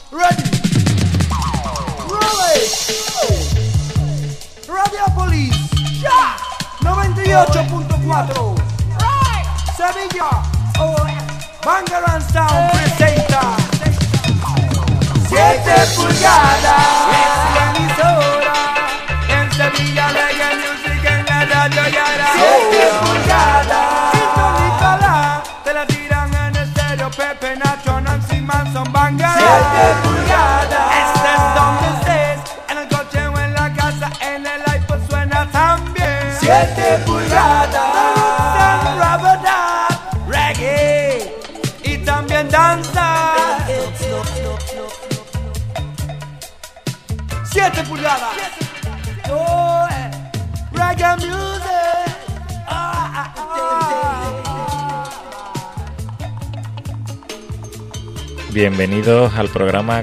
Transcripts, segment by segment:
Ready. Rolling. Radio Police. Ya. 98.4. Right. Sevilla. Bangarang Sound presenta 7 pulgadas. Es la emisora. En Sevilla Reggae Music en la radio Yara. 7 pulgadas. Sintonízala. Te la tiran en estéreo. Pepe, Nacho, Nancy Manson, Bangarang. 7 pulgadas. Este es donde estés. En el coche o en la casa. En el iPod suena también. 7 pulgadas. Reggae. Y también danza. 7 pulgadas. Oh, reggae music. Bienvenidos al programa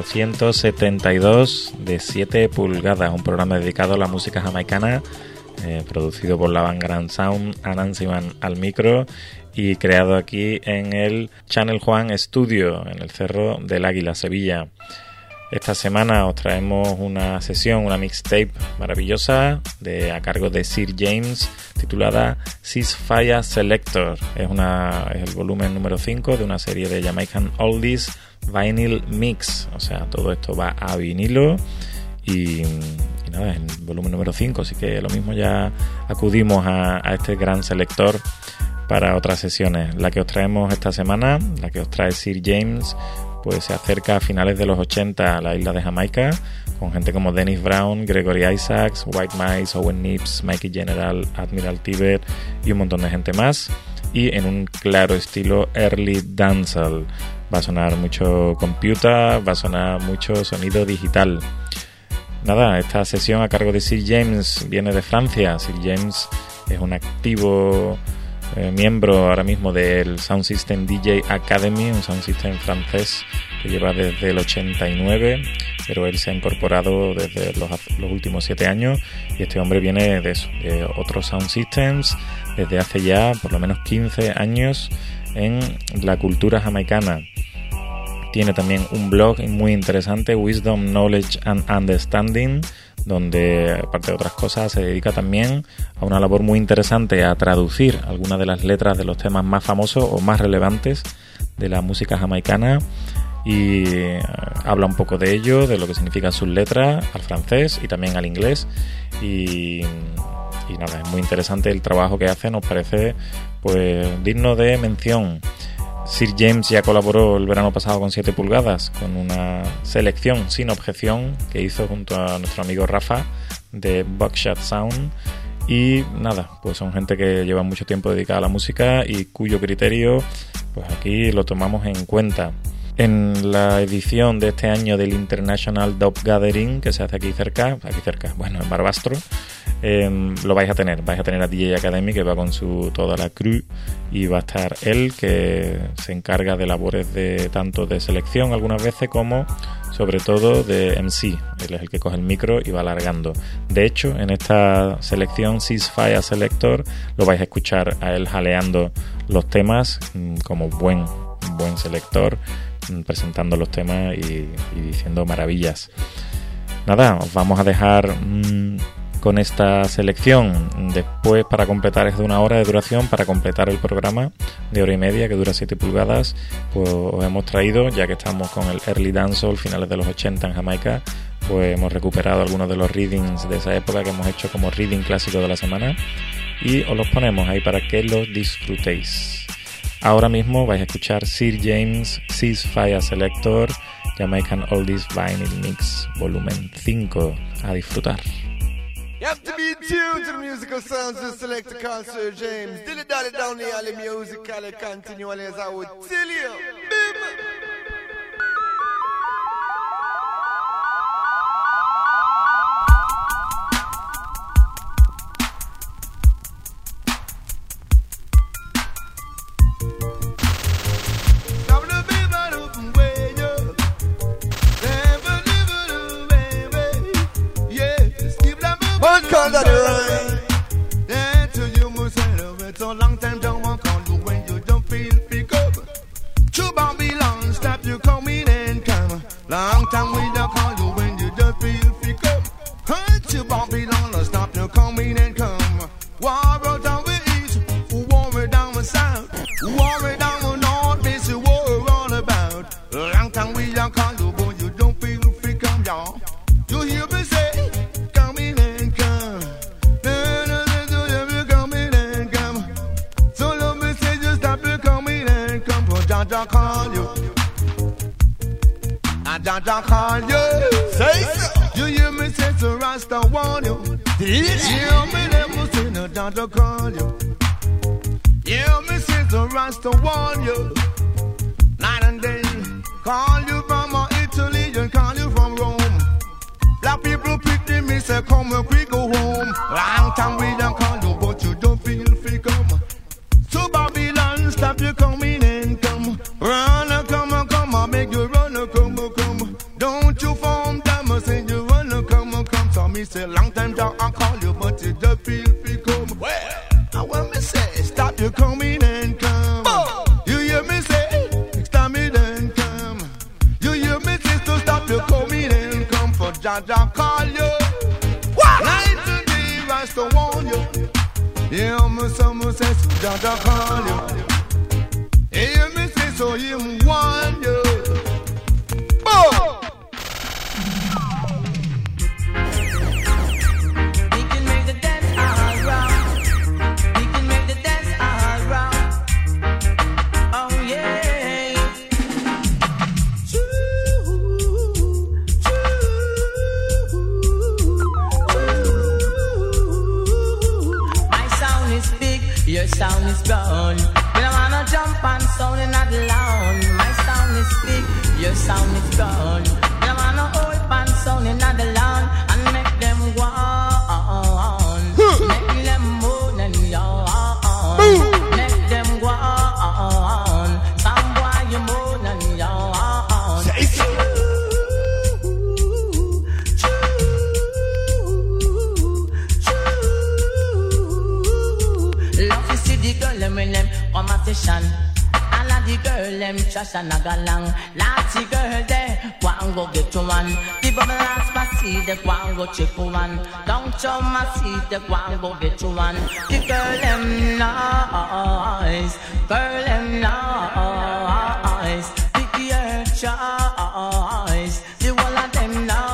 472 de 7 pulgadas, un programa dedicado a la música jamaicana, producido por la Bangarang Sound, Anansi Man al micro y creado aquí en el Channel Juan Studio, en el Cerro del Águila, Sevilla. Esta semana os traemos una sesión, una mixtape maravillosa a cargo de Sir James, titulada Ceasefire Selector. Es el volumen número 5 de una serie de Jamaican Oldies Vinyl Mix. O sea, todo esto va a vinilo y nada, es el volumen número 5, así que lo mismo ya acudimos a este gran selector para otras sesiones. La que os traemos esta semana, la que os trae Sir James, pues se acerca a finales de los 80 a la isla de Jamaica, con gente como Dennis Brown, Gregory Isaacs, White Mice, Owen Nips, Mikey General, Admiral Tibet y un montón de gente más, y en un claro estilo early dancehall. Va a sonar mucho computer, va a sonar mucho sonido digital. Nada, esta sesión a cargo de Sir James viene de Francia. Sir James es un activo miembro ahora mismo del Sound System DJ Academy, un sound system francés que lleva desde el 89, pero él se ha incorporado desde los últimos 7 años, y este hombre viene de otros sound systems desde hace ya por lo menos 15 años en la cultura jamaicana. Tiene también un blog muy interesante, Wisdom, Knowledge and Understanding, donde, aparte de otras cosas, se dedica también a una labor muy interesante a traducir algunas de las letras de los temas más famosos o más relevantes de la música jamaicana, y habla un poco de ello, de lo que significan sus letras al francés y también al inglés, y nada, es muy interesante el trabajo que hace, nos parece pues digno de mención. Sir James ya colaboró el verano pasado con 7 pulgadas, con una selección sin objeción que hizo junto a nuestro amigo Rafa de Buckshot Sound, y nada, pues son gente que lleva mucho tiempo dedicada a la música y cuyo criterio pues aquí lo tomamos en cuenta. En la edición de este año del International Dub Gathering, que se hace aquí cerca, bueno, en Barbastro, lo vais a tener a DJ Academy, que va con toda la crew, y va a estar él, que se encarga de labores de tanto de selección algunas veces como sobre todo de MC. Él es el que coge el micro y va alargando. De hecho, en esta selección Ceasefire Selector lo vais a escuchar a él jaleando los temas como buen selector, presentando los temas y diciendo maravillas. Nada, os vamos a dejar con esta selección. Después, para completar, es de 1 hora de duración, para completar el programa de 1 hora y media que dura 7 pulgadas, pues os hemos traído, ya que estamos con el Early Dancehall, finales de los 80 en Jamaica, pues hemos recuperado algunos de los readings de esa época que hemos hecho como reading clásico de la semana, y os los ponemos ahí para que los disfrutéis. Ahora mismo vais a escuchar Sir James Ceasefire Selector, Jamaican Oldies Vinyl Mix, volumen 5. A disfrutar. You have to be tuned to the musical sounds of Selector called Sir James. Dilly dally down the alley musically continually, as I would tell you. Call that right. Then to you must have it so long time don't want call you when you don't feel pick up. To Babylon stop you coming and come. Jaja call you. And Jaja call you. Say so. You hear me say to Rasta warn you. You hear me never say no Jaja call you. You hear me say to Rasta warn you. Night and day. Call you from Italy and call you from Rome. Black people pity me say come quick go home. Long time we don't call you but you don't feel free come. So Babylon stop you coming and come. Run come make you run come. Don't you form them say you run come. So me say long time down I call you but you don't feel free come. Well, I want me say stop you coming and come. You hear me say stop me then come. You hear me say to stop you coming and come. For Jaja call you. What? Night to day Rasta warn you. Yeah, me some say so Jaja call you. Yeah, me say so him want you. Oh! We can make the dance all round. We can make the dance all round. Oh yeah. My sound is big, your sound is gone. We don't wanna jump on sound and not alone. My sound is big, your sound is gone. We don't wanna hold on sound and not alone. And make them go on. Make them move and yawn. Make them go on. Some boy you move and yawn. Love to see the girl them when them come at session. All of the girl them trash and a galang. Last girl there, go and go get to one. The bubble last see the go and go check one. Don't show my see the go and go get to one. The girl them nice, girl them nice. Pick your choice, the one of them nice.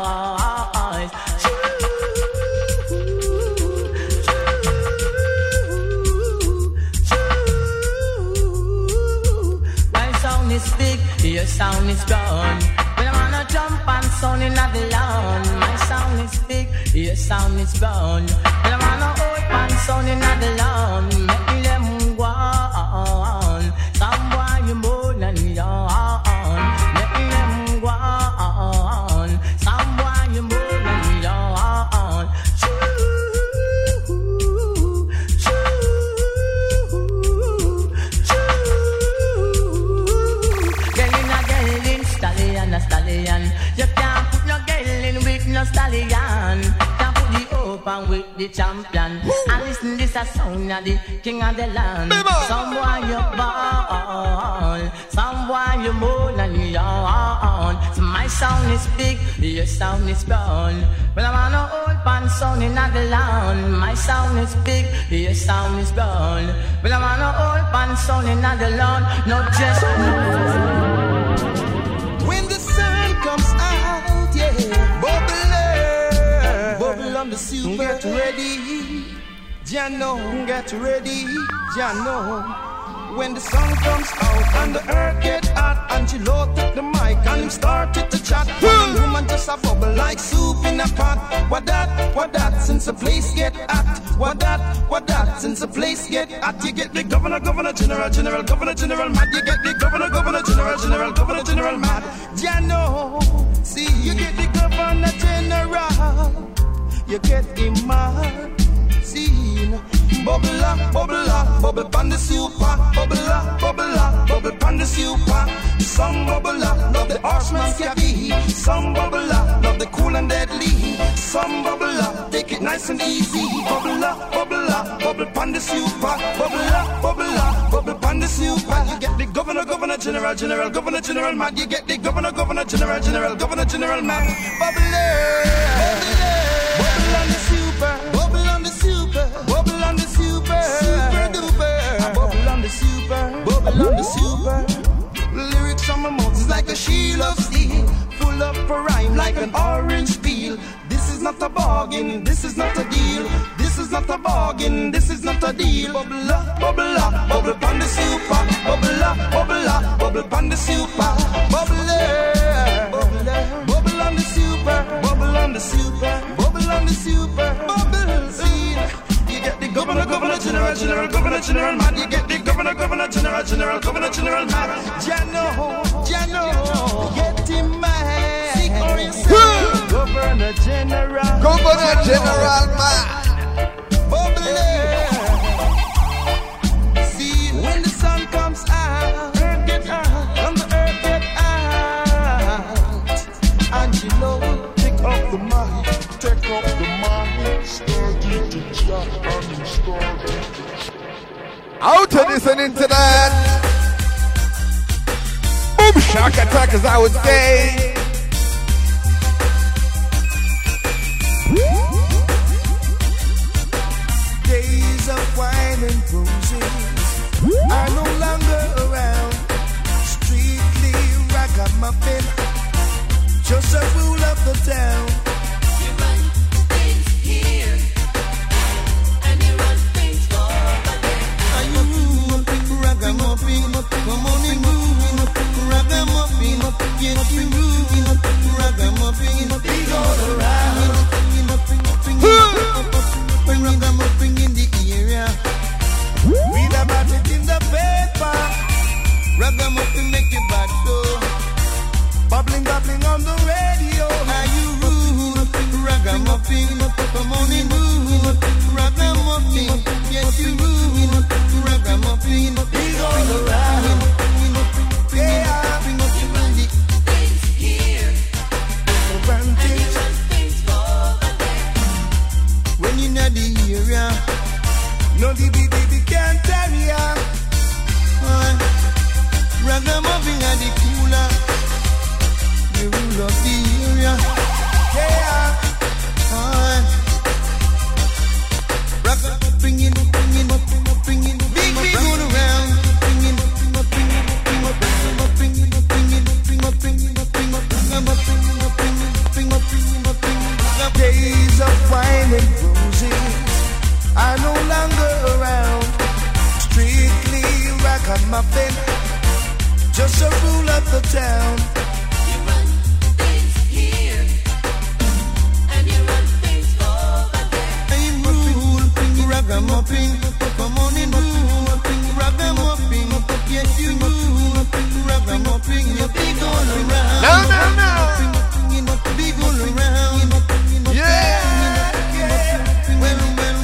Big, your sound is gone. We don't wanna jump on sound in the lawn. My sound is big, your sound is gone. We don't wanna hold on sound in the lawn. Make them go on. Some boy you more than yawn. Make them go on. Some boy you more than yawn. Stallion. You can't put no girl in with no stallion. Can't put the open with the champion. And listen, this a sound of the king of the land. Some boy you born, some boy you more than yawn. So my sound is big, your sound is gone. Well, I wanna hold pan sound in the land. My sound is big, your sound is gone. Well, I wanna hold pan sound in the land. Not just when the sun comes out, yeah, bubble on the super. Get ready, Jano, get ready, Jano. When the sun comes out and the earth get hot, Angelo took the mic and him started to chat. The woman just a bubble like soup in a pot. What that, since the place get hot. What that, since the place get hot. You get the governor, general, mad. You get the governor, general, mad. Jano, see, you get the governor, general. You get him mad. See, bubble pan the super, bubble pan the super. Some bubble up, love the horseman cabby. Some bubble up, love the cool and deadly. Some bubble up, take it nice and easy. Bubble pan the super, bubble pan the super. You get the governor, general, mad. You get the governor, general, mad. Bubble on the super, bubble on the super, bubble on the super, super duper. Bubble on the super, bubble on the super. Lyrics from my mouth is like a shield of steel, full up a rhyme like an orange peel. This is not a bargain, this is not a deal. This is not a bargain, this is not a deal. Bubble up, bubble on the super, bubble bubble on the super. Bubble on the super. Bubble on the super. Bubble on the super. Bubble. See, you get the governor, general, man. You get the governor, general, man. Jano, get him man. Seek for yourself. Governor general, man. Bubble. See, when the sun comes out, earth get out, from the earth get out. And you know, take up the mic, started to jump and started. Out to listening to that. Boom shock attack, as I would say. Days of wine and roses are no longer around. Strictly ragamuffin, just a rule of the town. You run things here, and you run things over there. Are you ragamuffin? Come on and move, ragamuffin. Yes, you move, ragamuffin. He's all around. Ragamuffin in the area. Read about it in the paper. Ragamuffin make you bad so. Bubbling on the radio. Are you rude? Ragamuffin. Come on and move. Ragamuffin. Yes, you rude. Ragamuffin. He's all around. Yeah. Things here, and you run things over there. When you're not the area, no DB can't tell ya. Ragamuffin and the cooler, the rule of the area. Yeah. Ragamuffin bring it, big going around. Days of wine and roses are no longer around. Strictly ragamuffin, just a rule of the town. You run things here, and you run things over there. I'm rule, ragamuffin, come on and rule, ragamuffin. Yes, you rule, ragamuffin. You're big all around. No. Big all around. Yeah. Well,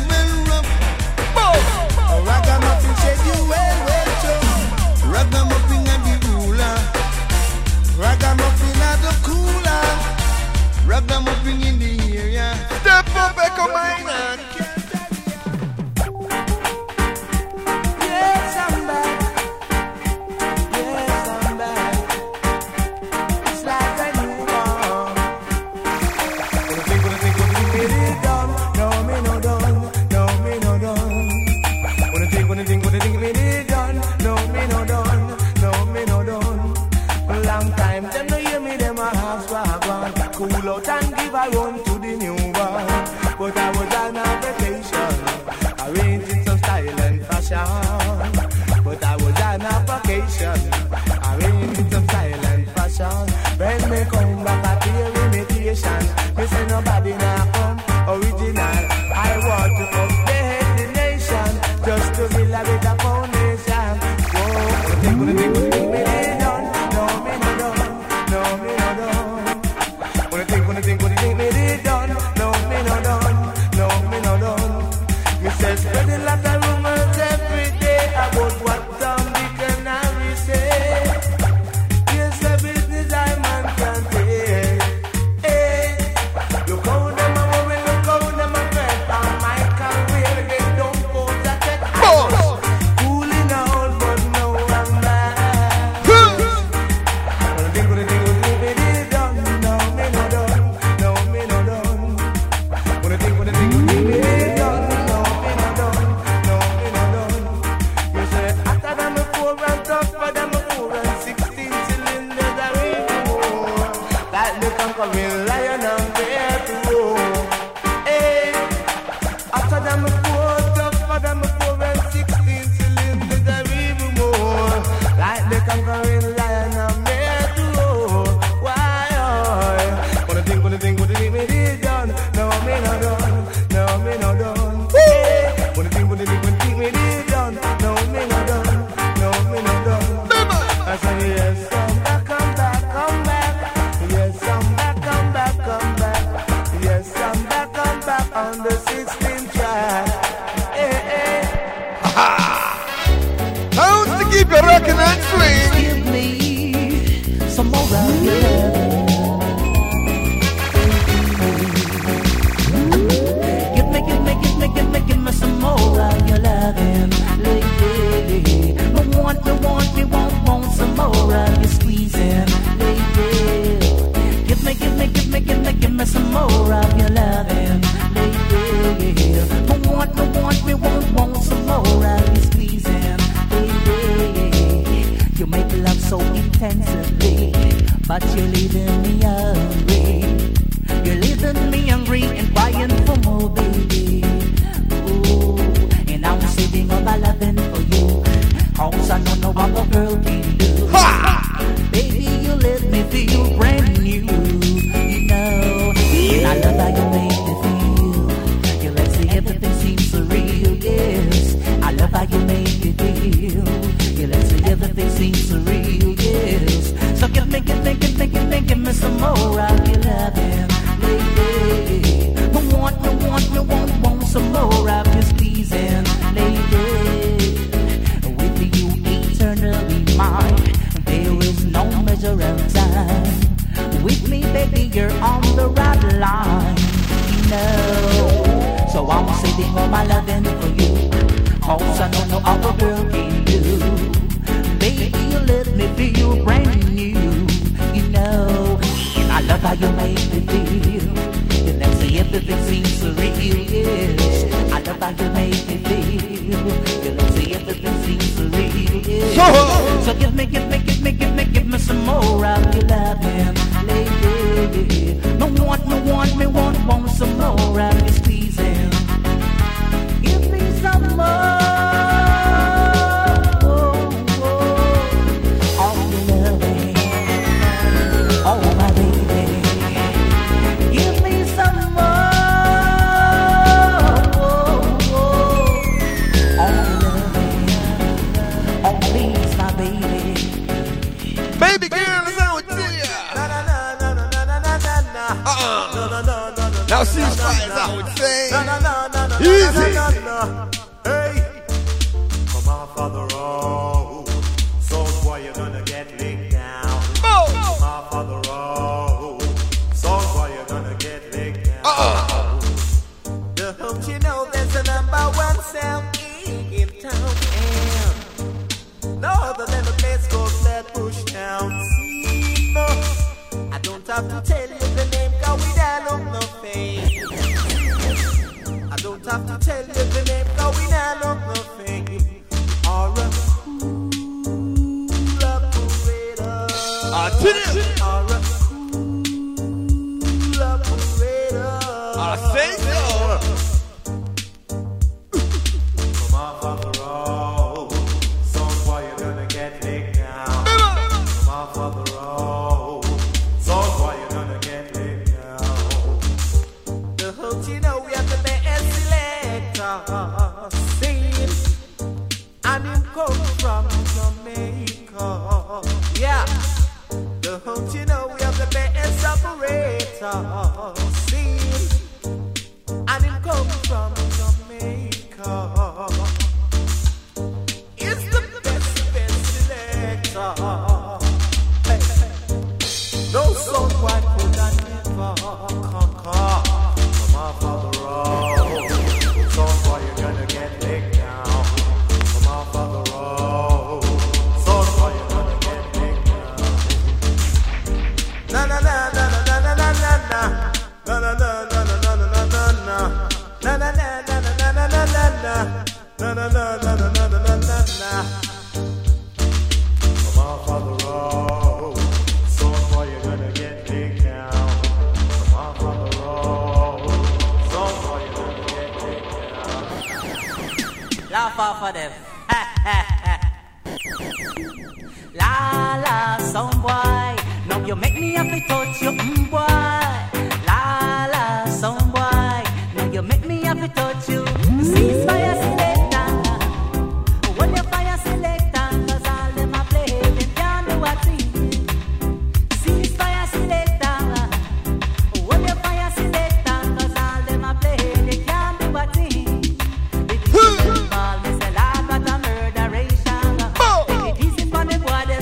ragamuffin said you well, too. Ragamuffin and the ruler. Ragamuffin and the cooler. Ragamuffin in the area. Step up, Echo Miner. Yes, I'm back. It's like a newborn. It is done. No, me no done. When I think, it is done. No, me no done. A long time, them no hear me, them a half swag on. Cool out and give a run to the new one. But I was on a vacation, arranging some style and fashion. When me come back at your imitation, me say nobody now come original. I want to update the nation, just to build a better foundation. Whoa, think me done, no me no done. When I think me done, no me no done. Me say spreading like a rumors every day about what some dictionary say. Here's the business I man can take. Hey, look how them a worry, look how them a fret. On my career they don't pose a check. Cooling out, but no I'm back. swing. Give me some more of your love. Give me some more of your loving, lady. Me want some more of your squeezing, lady. Give me some more of your loving, lady. Me want some more of your squeezing, lady. You make love so intensively, but you're leaving me hungry. You're leaving me hungry and crying for more, baby. Ooh, and I'm sitting on my loving for you. Cause I don't know what a girl can do. Ha! Baby, you let me feel brand new. You know, and I love how you make me feel. You let me everything seems so real, yes. I love how you make me feel. You let me everything seems so real, yes. So give me some more of your loving. Want some more of your squeezing, lady. With you eternally mine, there is no measure of time. With me, baby, you're on the right line, you know. So I'm saving all my loving for you, cause I know no other girl can do. Baby, you let me feel brand new, you know. I love how you make me feel. Let's see everything seems so real, yes. I love how you make me feel. Let's see everything seems so real, yes. So give me some more of your loving, lady. Me want some more of your squeezing. Give me some more. Now ceasefires, I would say. Easy. Hey, come on, Father Road. So boy, you're gonna get licked down. Come on, Father Road. So boy, you're gonna get licked down. Don't you know there's a #1 sound in town? And no other than the place called Flatbush Town. No, I don't have to tell you the name, cause we don't look no fame. I don't have to tell you the name, cause we don't look no fame. Or a cool operator. Or a cool operator. I say so. Come on, Father Road. Some boy, you're gonna get licked down. Come on, Father Road. Some boy, you're gonna get licked down. Don't you know we have the best selector scene? And him come from Jamaica. Yeah. Don't you know we have the best operator scene? And him come from Jamaica. It's the best selector. Hey, hey. No song white could I never conquer. Come on, Father Road. Song boy, you're gonna get licked down. Come on, Father Road. Song boy, you're gonna get licked down. Na na na na na na na na na. Na na na na na na na na na. Na na na na na na na na na. Na na na na na na na na na. Come on, Father Road. Song boy, you're gonna get licked down. Come on, Father Road. Song boy, you're gonna get licked down. Laugh off of them. La la, some boy. Now you make me have to touch you, boy. La la, some boy. Now you make me have to touch you. Ceasefire selector. When you fire selector, 'cause all them a play, they can't do a thing. Ceasefire selector. When you fire selector, 'cause all them a play, they can't do a thing. They call me say, Lord, what a murderation. Take it easy for the boy,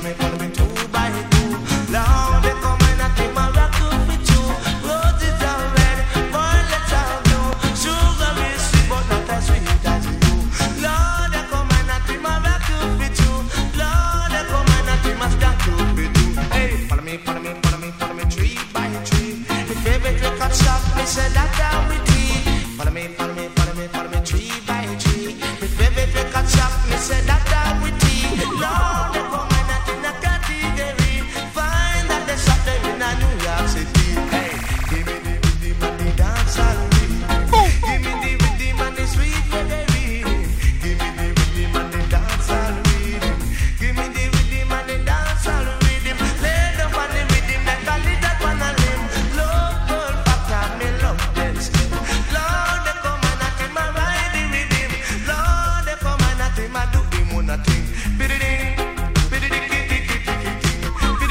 me two by two. Lord, they come and I keep my rock to fit you. Roses are red, violets are blue. Sugar is sweet, but not as sweet as you. Lord, they come and I keep my rock to fit you. Lord, they come and I keep my stack to fit you. Hey, follow me, follow me, follow me, follow me, tree by tree. My favorite record shop, me say that I'm with tea. Follow me, follow me, follow me, follow me, tree by tree. My favorite record shop, me say that I'm with tea. Lord, they come and I in a category. Find that they shop them in a New York City. Hey, give me the rhythm and the dance all rhythm. Give me the rhythm and the sweet reggae rhythm. Give me the rhythm and the dance all rhythm. Give me the rhythm and the dance all rhythm. Lay down on the rhythm like a little one a limb. Love girl fat me love them skin. Lord, they come and I keep my ride the rhythm. Lord, they come and I keep my do him on a thing. Bididing, bididing, bididing,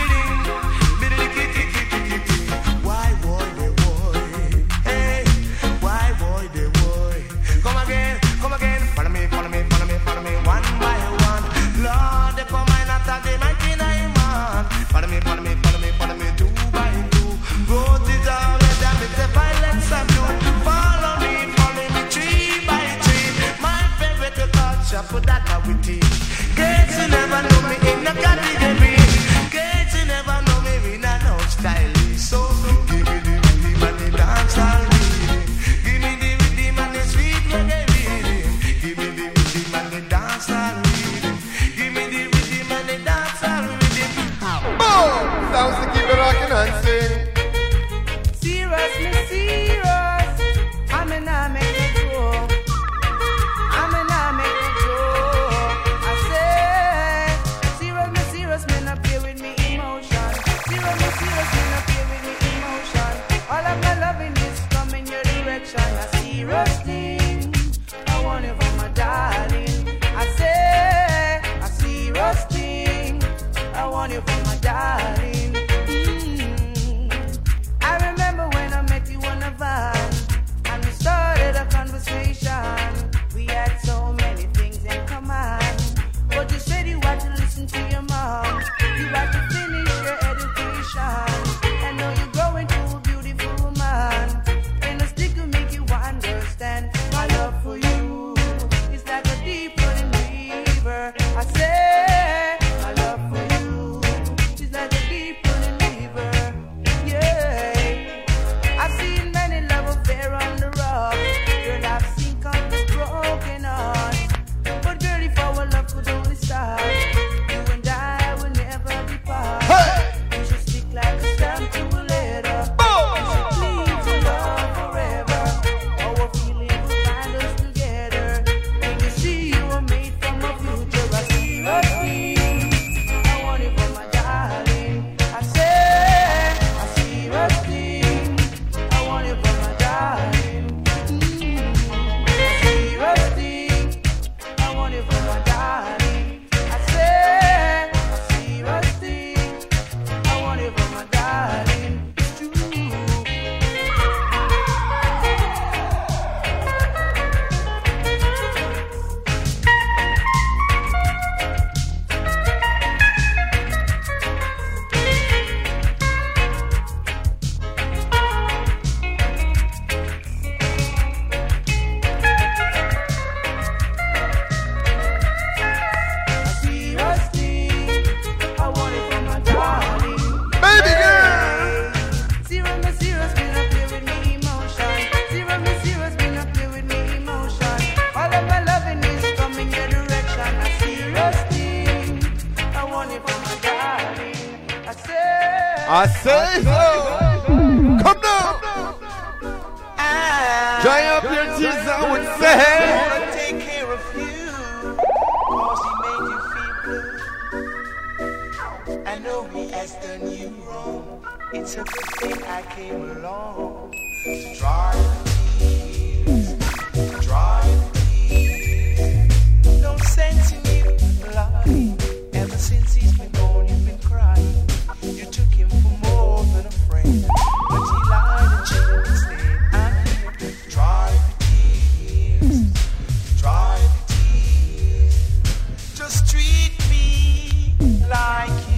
bididing. Why boy they boy? Hey, why boy they boy? Come again, follow me, follow me, follow me, follow me, one by one. Lord, they come and attack the mighty nine man. Follow me, follow me, follow me, follow me, two by two. Roses are red and with the violence are blue. Follow me, tree by tree. My favorite record shop for that I will teach. Gates you never know me in a category. Gates you never know me in a no style. So give me the rhythm and the dance all rhythm. Give me the rhythm and the sweet reggae rhythm. Give me the rhythm and the dance all rhythm. Give me the rhythm and the dance all rhythm. Boom! Sounds to keep it rocking and sing. Serious, me serious. I'm in a make it go. I'm in a make it go. I say, serious, me not play with me emotion. Serious, me not play with me emotion. All of my loving is coming your direction. A serious thing, I want it for my darling. I say, a serious thing, I want it for my darling. I remember when I met you on a van and we started a conversation. We had so many things in common, but you said you had to listen to your mom. You had to finish your education, and now you're growing to a beautiful woman. And a stick will make you understand my love for you is like a deep running river. I say my love for you is like a deep running river. Yeah, I've seen many love affair on the rock. Girl, I've seen countless broken hearts. But girl, if our love could only start, you and I will never depart. You should stick like a stamp to a letter. You should cling to love forever. Our feelings will bind us together. And you see you were made from a future. I see your thing. I want it for my darling. I say, I see your thing. I want it for my darling. I see your thing. I want it for my darling. I say, I see your thing. I want it for my darling. It's true. I see your thing. I want it for my darling. Baby girl! Serious, me not play with me emotion. Serious, me not play with me emotion. All of my loving is coming your direction. A serious thing, I want it for my darling. I say so. Come now. Dry up your tears, I would I say. wanna take care of you, 'cause he made you feel blue. I know he has done you wrong. It's a good thing I came along to dry the tears, dry the tears. No sense in you lying. Ever since he's been gone, you've been crying. You took him for more than a friend, but he lied and cheated instead. I'm here to dry the tears, dry the tears. Just treat me like you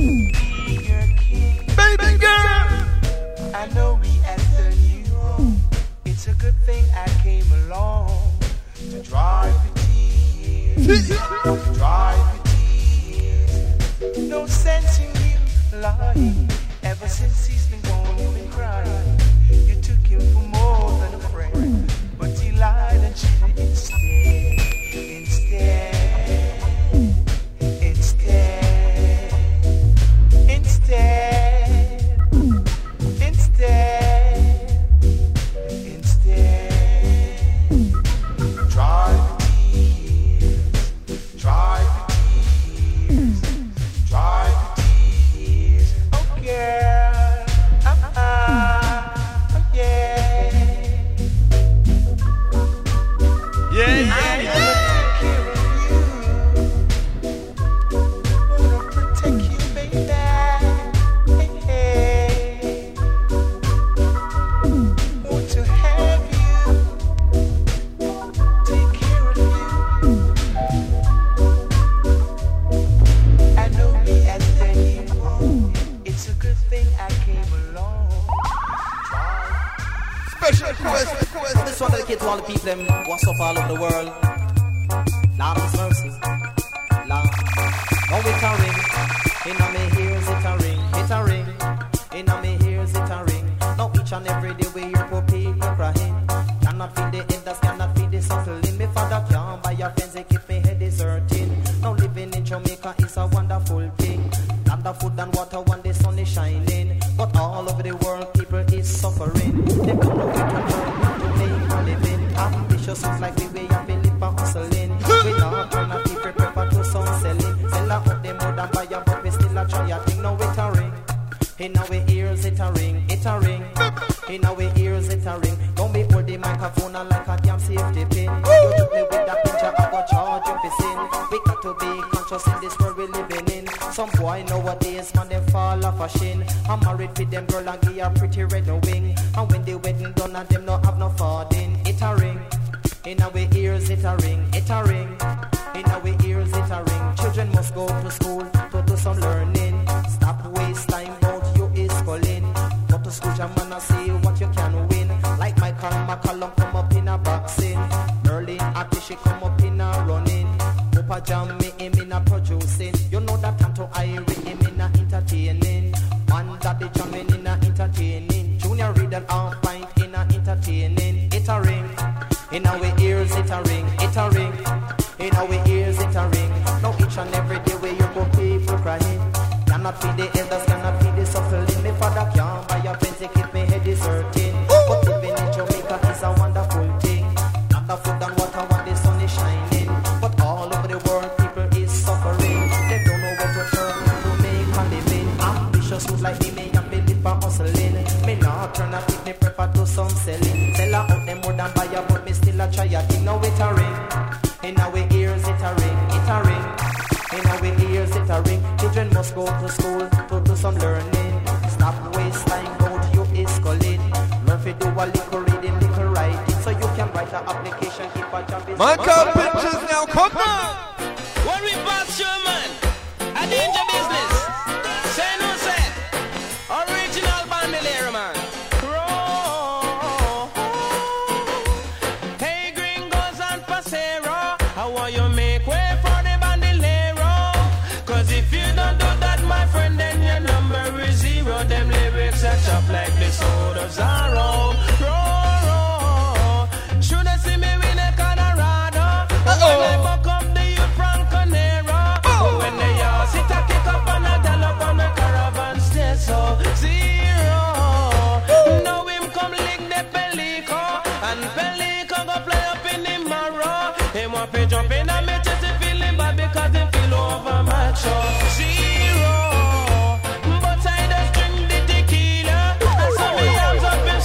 be your king. Baby girl. I know we after you. It's a good thing I came along to drive the tears, to drive the tears. No sense in you lying. Ever since he's been gone, you've been crying. You took him for more than a friend, but he lied and cheated instead. Instead. This one dedicated to all the people them what's up all over the world. Lord of His mercy, Lord. Now it a ring, inna me ears it a ring, it a ring. Inna me ears it a ring. Now each and every day we hear poor people crying. Cannot feed the elders, cannot feed the suckling. Me father can't buy a fence, they keep me head is hurting. Now living in Jamaica is a wonderful thing. Land of food and water when the sun is shining. But all over the world people is suffering. They don't know we can turn to make a living. Ambitious is like the way I believe I'm hustling. We not turn a people prepare to some selling. Sell out of them more than buy a but we still a try a thing. Now it a ring. In our ears it a ring, it a ring. In our ears it a ring. Don't be hold the microphone and like a damn safety pin. You took me with that picture, I got charge you for sin. We got to be conscious in this world we living in. Some boy nowadays man them fall off a shin. I'm married with them girl and give a pretty red wing. And when the wedding done and them no have no farthing. It a ring. In our ears it a ring, it a ring. In our ears it a ring. Children must go to school to do some learning. Stop waste time about you is calling. Go to school jam and see what you can win. Like Michael McCallum come up in a boxing. Early Ati she come up in a running. Papa Jam me him in a producing. You know that Tanto Irie him in a entertaining. Man Daddy Jamming in a entertaining. Junior Reed and All Pint in a entertaining. It a ring. In our ears it a ring, it a ring. In our ears it a ring. Now each and every day where you go people crying. Cannot feed the elders, cannot feed the suckling. Me father can't buy a fence, they keep me head is hurting. But living in Jamaica is a wonderful thing. Not the food and water when the sun is shining. But all over the world people is suffering. They don't know where to turn to make a living. Ambitious who's like me and believe for hustling. Me not turn a pick, me prefer to some selling. Sell out them more than buy a but me still a try a thing. Now it a ring. In our ears it a ring, it a ring. In our ears it a ring. Children must go to school to do some learning. Stop waste time, go to you is calling. Learn to do a little reading, little writing. So you can write an application if a job is My pictures now, come on. When we pass your man, a danger business. Say no say. Original bandolero man. Hey gringos and pasero, how want you make way for the bandolero? Cause if you don't do that, my friend, then your number is zero. Them lyrics are chopped like the sword of Zorro. Should I see me win a Colorado? When I buck up the youth from Conero. When they all sit a kick up and a gallop on the caravan stay so zero. Now him come lick the Pelico, and Pelico go play up in the marrow. Him want to jump in and me just feeling bad because he feel over macho. Zero. But I just drink the tequila. I saw me arms up in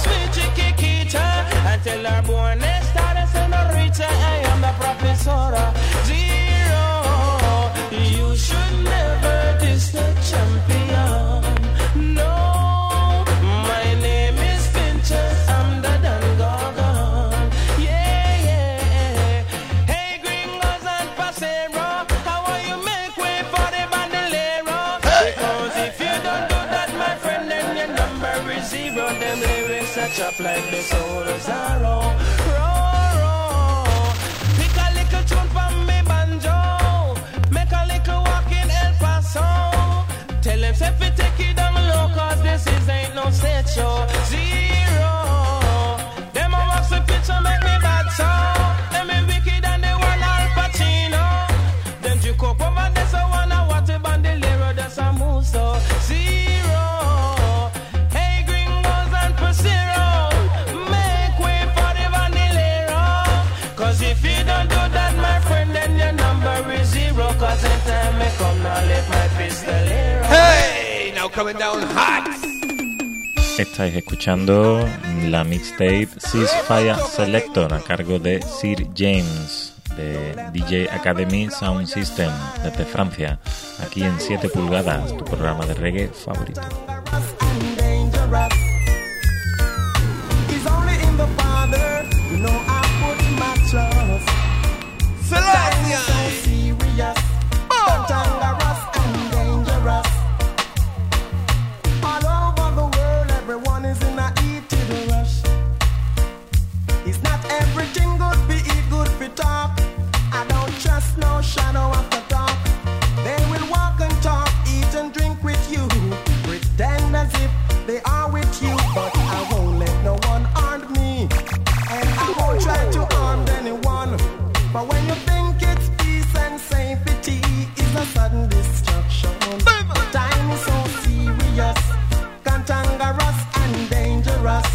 catch up like the sodas are roll, roll. Pick a little tune from me banjo, make a little walk in El Paso. Tell them if we take it down low, cause this is ain't no stage show. Zero. Them a wax the picture make me bad so. Them me wicked and they want Al Pacino. Them you cope over there so wanna watch a bandolero, that's a move so. Zero. Hey gringos and Pasero, make way for the bandolero. Cause if you don't do that my friend then your number is zero. Cause in time me come now let my pistolero. Hey, now coming down hot. Estáis escuchando la mixtape Ceasefire Selector a cargo de Sir James de DJ Academy Sound System desde Francia, aquí en 7 pulgadas, tu programa de reggae favorito. No shadow of the dark. They will walk and talk, eat and drink with you, pretend as if they are with you. But I won't let no one harm me, and I won't try to harm anyone. But when you think it's peace and safety, it's a sudden destruction. Time is so serious, cantankerous and dangerous.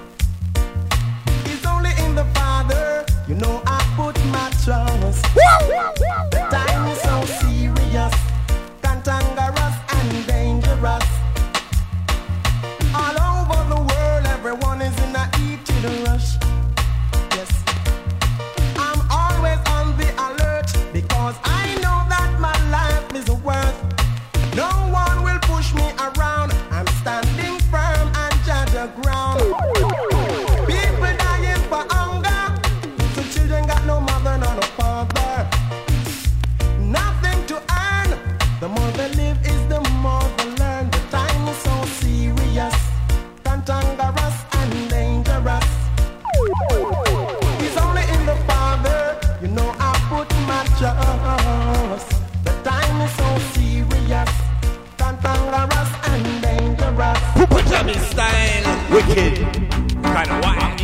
It's only in the Father, you know I put my trust. The time is so serious, cantankerous and dangerous. All over the world, everyone is in a heated rush. Yes, I'm always on the alert because I know that my life is worth. No one will push me around. I'm standing firm and judge the ground. People dying for hunger, so children got no mother, no father. Nothing to earn. The more they live is the more they learn. The time is so serious, cantankerous and dangerous. It's only in the Father, you know I put my trust. The time is so serious, cantankerous and dangerous. Pajami style, wicked, kinda wild.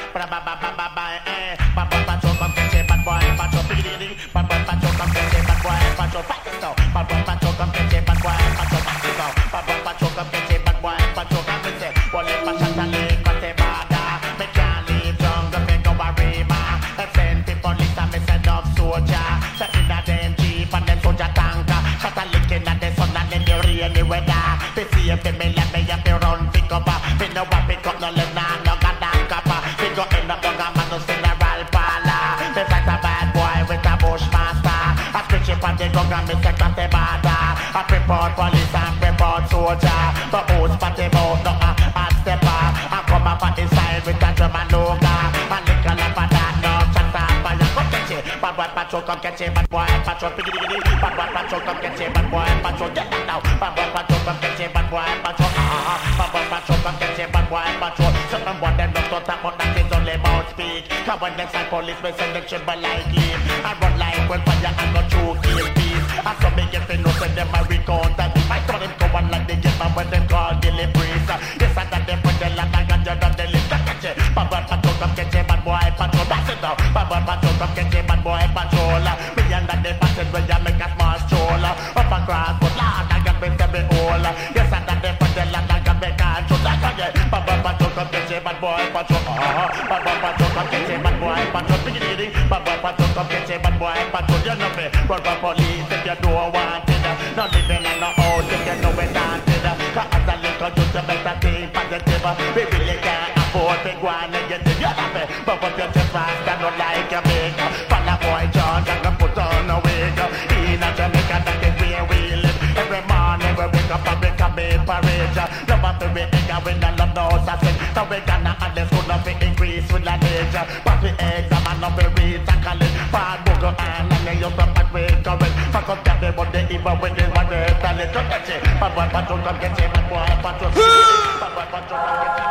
Ba ba ba ba ba ba eh. Bad boy patrol come catch a bad boy patrol. Biggie bad boy patrol come catch a bad boy patrol. Fight it out. Bad boy patrol come catch a bad boy patrol. Fight it out. Bad boy patrol come catch a bad boy patrol. Come and say, well if I shot a lick on the border, me can't leave jungle, me go a rima. Send the police and me send off soldier. Set in a them jeep and them soldier tanker. Shot a lick in the sun and in the rainy weather. They see if they me let me have to run pick up. Me no want pick up no left now, no goddamn copper. We go end up down a man no funeral parlor. They fight a bad boy with a bushmaster. I switch it on the gun and me set on the border. I report police and report soldier. But who's party about no hot stepper. I come up on the side with a drum and loga. And lick a lap of that no chat up and come catch it. Bad boy patrol come catch it. Bad boy patrol piggy. Bad boy patrol come catch it. Bad boy patrol get that now. Bad boy patrol come catch it. Bad boy patrol. Bad boy patrol come catch it. Bad boy patrol. Some boy them don't talk but that is only about speak. Cause when them side police we send them shit like him. I run like when fire and go through kill peace. I saw me get no send them my recount. I saw them go on like they get man when them call deliveries. Yes I got them put the land and ganja on the list. Catch it. Bad boy patrol come catch it. Bad boy patrol. That's it now. Bad boy patrol come catch it. Bad boy patrol. Me and that they passage where you make a small stroll. Up across but Lord I got me every hole. Yes I got them put the land and got me control. That's it. Bad boy patrol come catch it. Bad boy patrol. Bad boy patrol come catch it. Bad boy patrol. Bad boy patrol come catch it. Bad boy patrol. You know me. Run for police if you don't want it. No living in no house if you know it haunted. Cause as a little youth you better think positive. We really can't afford big one negative. You know me. But what you just fast and not like a big. Follow boy John and go put on a wig. In a Jamaica that is where we live. Every morning we wake up and we come in parade. Love up to we egg and we not love no sausage. So we gonna add the school of increase with the age. But we examine up we read and college. Bad book and they use up and we correct. Fuck up that they want the evil when they want the talent. Come get it. Bad boy patrol come get it. Bad boy patrol. Bad boy patrol come get it.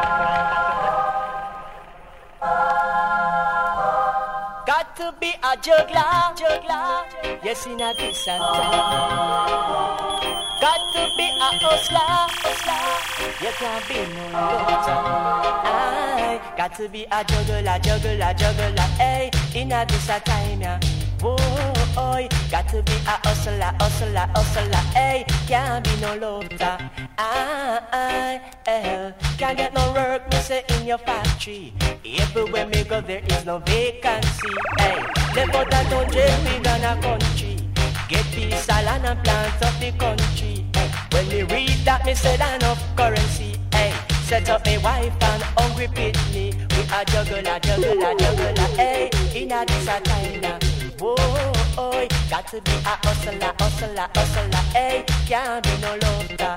Got to be a juggler, juggler. Yes, in a this and that. Got to be a hustler, hustler. You can't be no loser. I got to be a juggler, juggler, juggler. Hey, in a this a time, yeah. Whoa, got to be a hustler, hustler, hustler. Hey, can't be no loser. Can't get no work, me say, in your factory. Everywhere me go, there is no vacancy. Hey, live out a town, big than a country. Get peace, land and plant up the country. Hey, when me read that, me say that enough currency. Hey, set up me wife and hungry pitney. We a juggler, juggler, juggler. Hey, in a this a time now. Whoa, got to be a hustler, hustler, hustler. Hey, can't be no loser.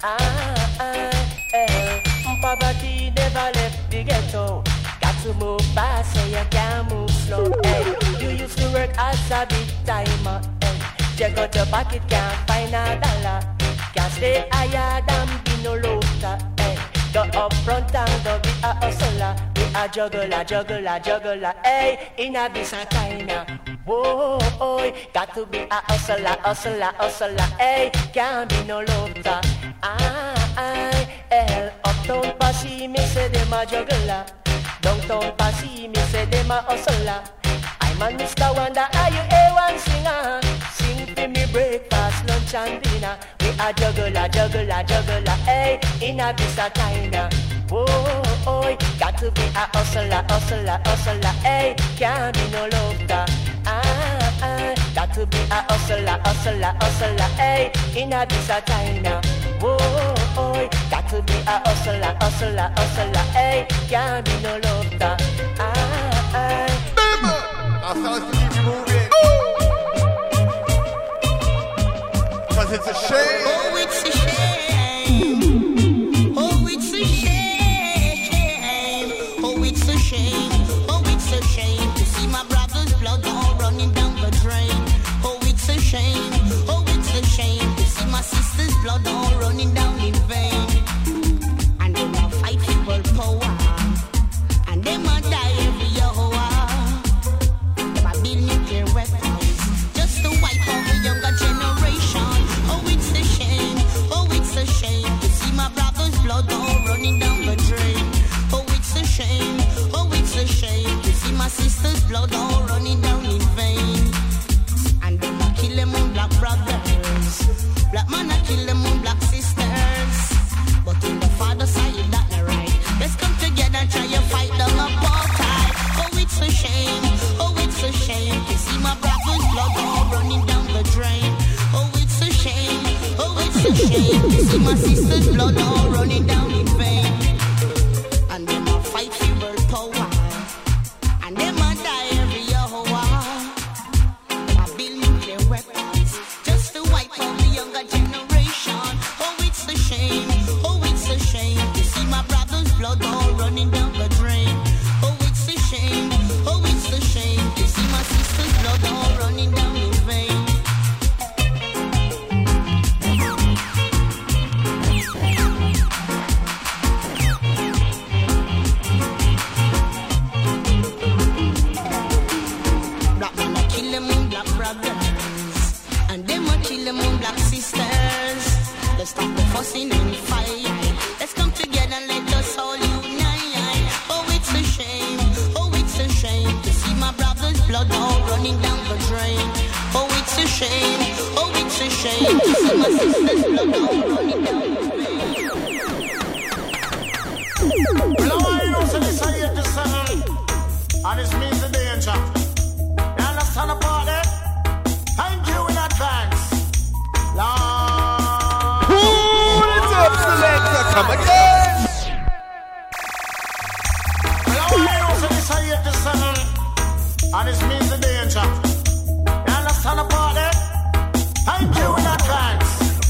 Poverty never left the ghetto. Got to move fast so you can't move slow. Hey, you used to work as a big timer. Hey, check out your pocket, can't find a dollar. Can't stay higher than be no loser. Hey, go up front and go be a hustler. Be a juggler, juggler, juggler. Hey, in a this time now. Whoa, got to be a hustler, hustler, hustler. Hey, can't be no loser. Uptown Passy, me say them a juggler. Downtown Passy, me say them a hustler. I'm a Mr. Wonder, are you A1 singer? Sing for me breakfast, lunch and dinner. We a juggler, juggler, juggler. Hey, in a this a time now. Whoa, got to be a hustler, hustler, hustler. Hey, can't be no loser. Got to be a hustler, hustler, hustler. Hey, in a this a time now. Whoa, got to be a hustler, hustler, hustler. Hey, can't be no loser. That's how to keep you moving. Cause it's a shame. Oh, it's a shame. Oh, it's a shame. Oh, it's a shame. Oh, it's a shame to see my brother's blood all running down the drain. Oh, it's a shame. Oh, it's a shame to see my sister's blood all running down in vain. And they might fight for power. And they might die every hour. Nuclear weapons just to wipe out the younger generation. Oh, it's a shame. Oh, it's a shame to see my brother's blood all running down the drain. Oh, it's a shame. Oh, it's a my sister's blood all running down in vain. And them a kill them on black brothers. Black man a kill them on black sisters. But in the father side that not right. Let's come together and try to fight down apartheid. Oh, it's a shame. Oh, it's a shame to see my brother's blood all running down the drain. Oh, it's a shame. Oh, it's a shame to see my sister's blood all running down in vain. And them a fight for world power. And them a die every hour. I build nuclear weapons just to wipe out the younger generation. Oh, it's a shame. Oh, it's a shame to see my brother's blood all running down the drain. Oh, it's a shame. Oh, it's a shame to see my sister's blood all running down in vain. Black man a kill them on black brothers, and them a kill them on black sisters. Let's stop the fussing and fight. Let's come together and let us all unite. Oh, it's a shame. Oh, it's a shame to see my brother's blood all running down the drain. Oh, it's a shame. Oh, it's a shame to see my sister's blood all running down the drain. Well, I know so this is 87, and this means the danger. You understand about it? Thank you in advance. Lord. Pull it up, selector. Come again. Well, I know so this is 87, and this means the danger. You understand about it? Thank you in advance.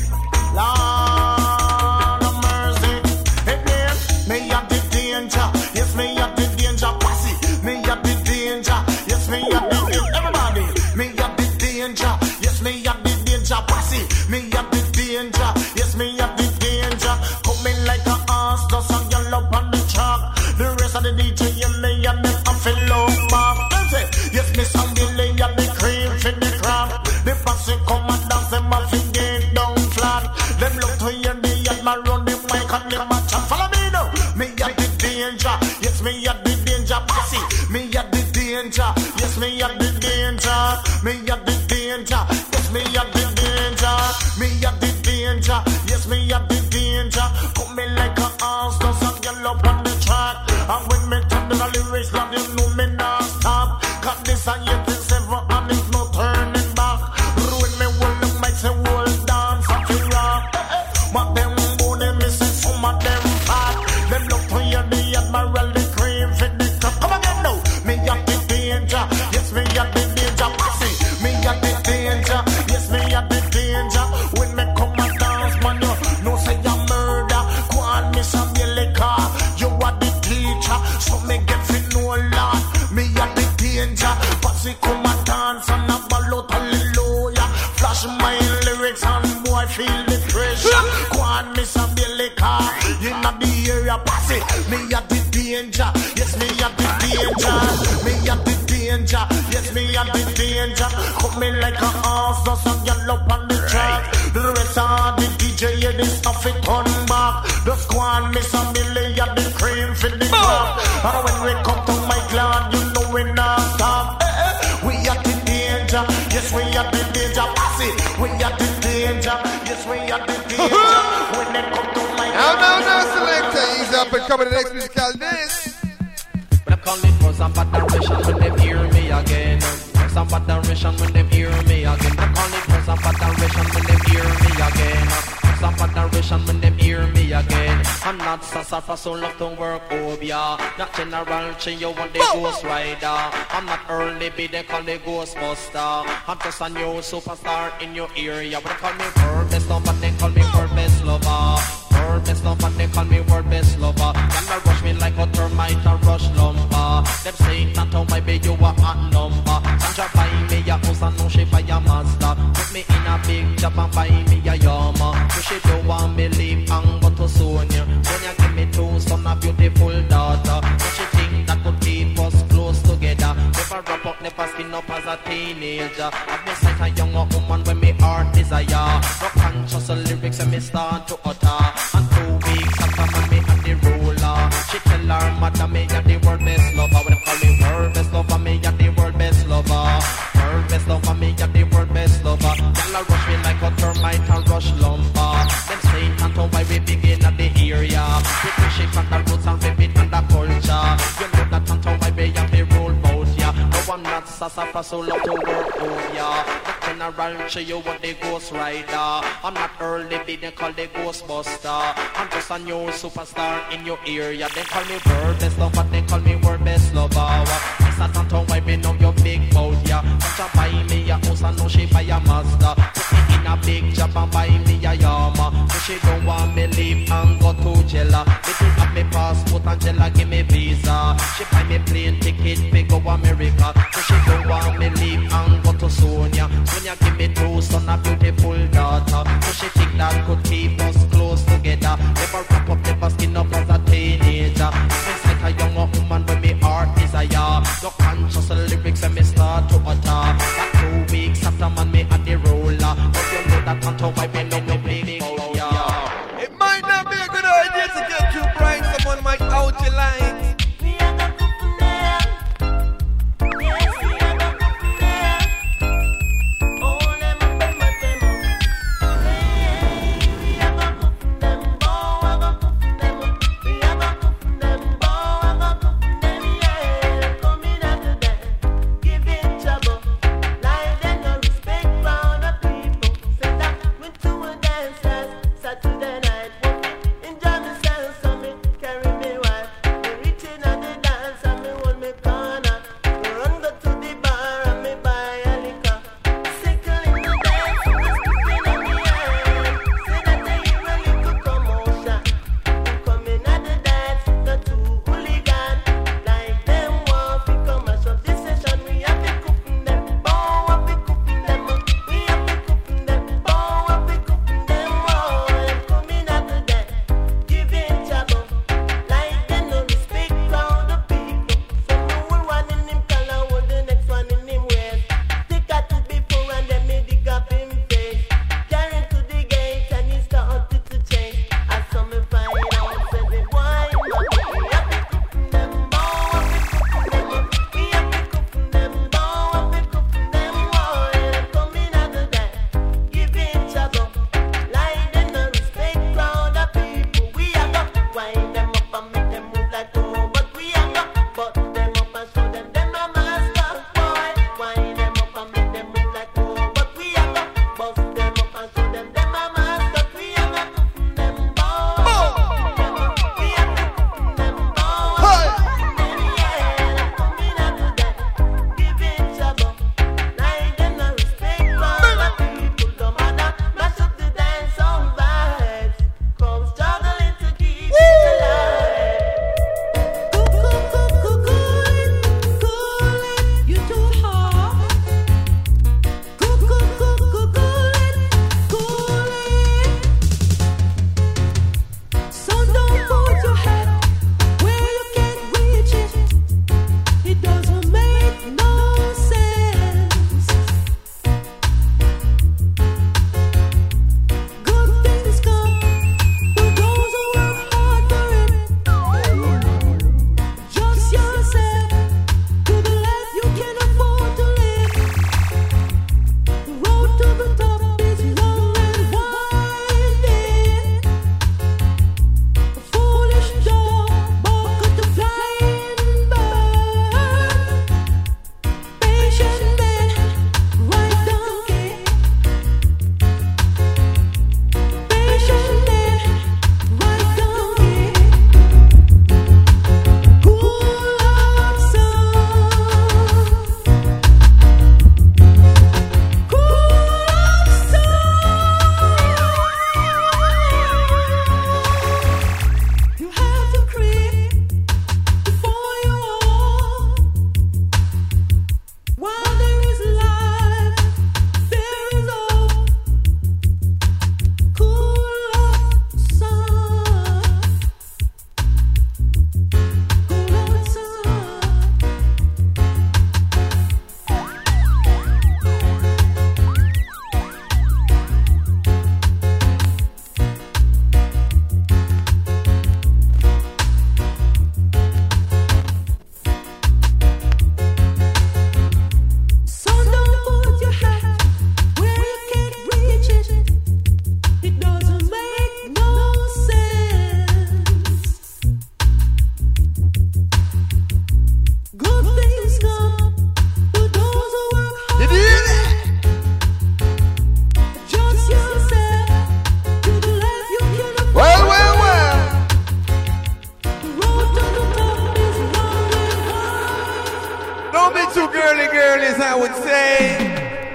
Lord of mercy. It means me have the danger. Yes, me have the danger. Pussy. Me have the danger. Yes, me have the danger. Everybody. Me have the danger. Yes, me have the danger. Pussy. Me have the danger. Yes, me have the danger. Coming like a ass, just a girl up on the track. The rest of the DJ, you me and them a fellow mom. Yes, me some delay and the cream for the crab. The pussy come and dance, them a fi get down flat. Them look to hear me and my run the mic and them a chat. Follow me now. Me have the danger. Yes, me have the danger. Pussy. Me have the danger. Yes, me have the danger. Me have the danger. Yes, me have the danger. Me have the danger. Yes, me have the danger. Put me like a ass, just a girl up on the track. And when me turn to the lyrics, love you know me not stop. Got this and 87 and there's no turning back. Ruin me will look like say world dance of the rock. But them booty me say some of them fat. Them look to hear the admiral, the cream for the cup. Come again now. Me have the danger. Yes, me have the danger. Pussy. Me have the danger. Yes, me have the danger. When me come and dance, man, you know say I'm murder. Go on, me some car. You are the teacher. So me get fi know a lot. Me have the danger. Pussy come and dance and a ball out, hallelujah. Flash my lyrics and boy feel the pressure. Go on, me some car. You not the area. Pussy. Me have the danger. Yes, me have the danger. Me have the danger. Yes, me have the danger. Come me like a ass, just a girl up on the track. The rest of the DJ, yeah, this stuff it turn back. Just go on, me some have the cream for the crop. And when we come to my clan, you know we not stop. We have the danger. Yes, we have the danger. Pussy. We have the danger. Yes, we have the danger. When they come to my clan. Now, selector. He's up and coming to the next musical dance. But I'm calling for some moderation when they hear me again. Some moderation when they hear me again. I'm calling for some moderation when they hear me again. Some moderation when they hear me again. I'm not Sasa for so love to work Obia. Not General Chi, you want the Ghost Rider. I'm not Early B, they call the Ghostbuster. I'm just a new superstar in your area. But they call me World Best Lover, they call me World Best Lover. World Best Lover, they call me World Best Lover. Y'all rush me like a termite or rush lumber. Them say not how my baby you a hot number. Sandra buy me a house and no she buy a Mazda. Put me in a big job and buy me a Yama. So she don't want me leave and go to Sonia. When you give me two son a beautiful daughter. So she think that could keep us close together. Never wrap up, never skin up as a teenager. I've been such a young woman when me heart desire. No conscious lyrics and me start to utter. And 2 weeks after man me and the ruler. She tell her mother me and the world best lover. When they call me world best lover. Safra so love to work home, yeah. General show you what the Ghost Rider. I'm not early, big they call the Ghostbuster. I'm just a new superstar in your area. They call me word best lover, they call me word best lover. It's a tanto I been on your big mouth, yeah. But you buy me a house and no she buy a Mazda. Put me in a big job and buy me a Yama. So she don't want me leave and go to Jella. Little have me passport and Jella give me visa. She buy me plane ticket, me go America. So she don't want me leave and go to Sonia. Sonia give me two son, a beautiful daughter. So she think that could keep us close together. Never wrap up, never skin up as a teenager. It's like a young woman when me heart desire. No conscious lyrics and me start to utter. Like 2 weeks after man me at the roller. But you know that until I been on me big yeah. It might not be a good idea to get too bright. Someone might out your line. girlies, I would say.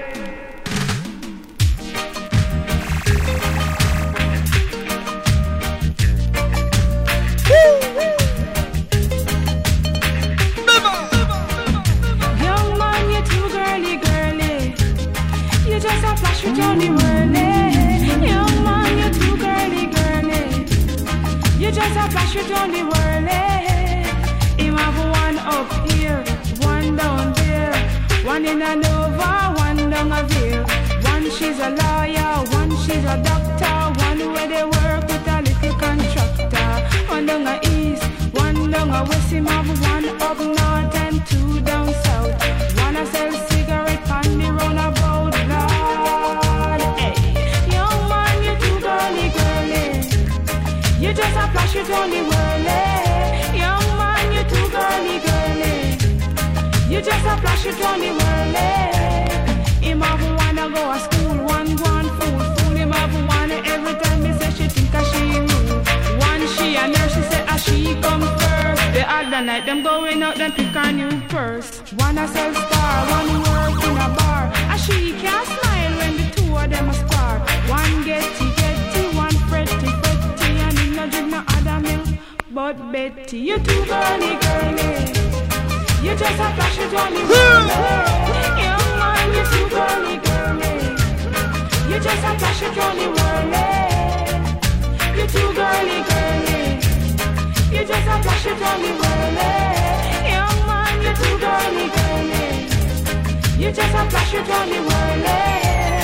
Young man, you're too girly, girly. You just a flash with Johnny Whirly. Young man, you're too girly, girly. You just a flash with Johnny Whirly. Him have one up here, one down there, one in a Nova, one down a Veer. One she's a lawyer, one she's a doctor, one where they work with a little contractor. One down a east, one down a west. Him have one up north and two down south. One a sell cigarette on the roundabout, Lord. Hey, young man, you too girly, girly. You just a flash it on the whirly. Young man, you too girly, girly. You just a flash it on the whirly. Him have wanna go to school, one go on fool him have one every time me say she think a she rude. One she a nurse, she say she come first. The other night them going out, them pick a new purse. One a sell star, one work in a bar. She can't smile when the two of them a spar. One getty, one fretty, and him no drink no other milk but Betty. You too girly, girly. You just a flash it on the whirly. Young man, you too girly, girly. You just a flash it on the whirly. You too girly, girly. You just a flash it on the whirly. Young man, you too girly, girly. You just a flash it on the whirly.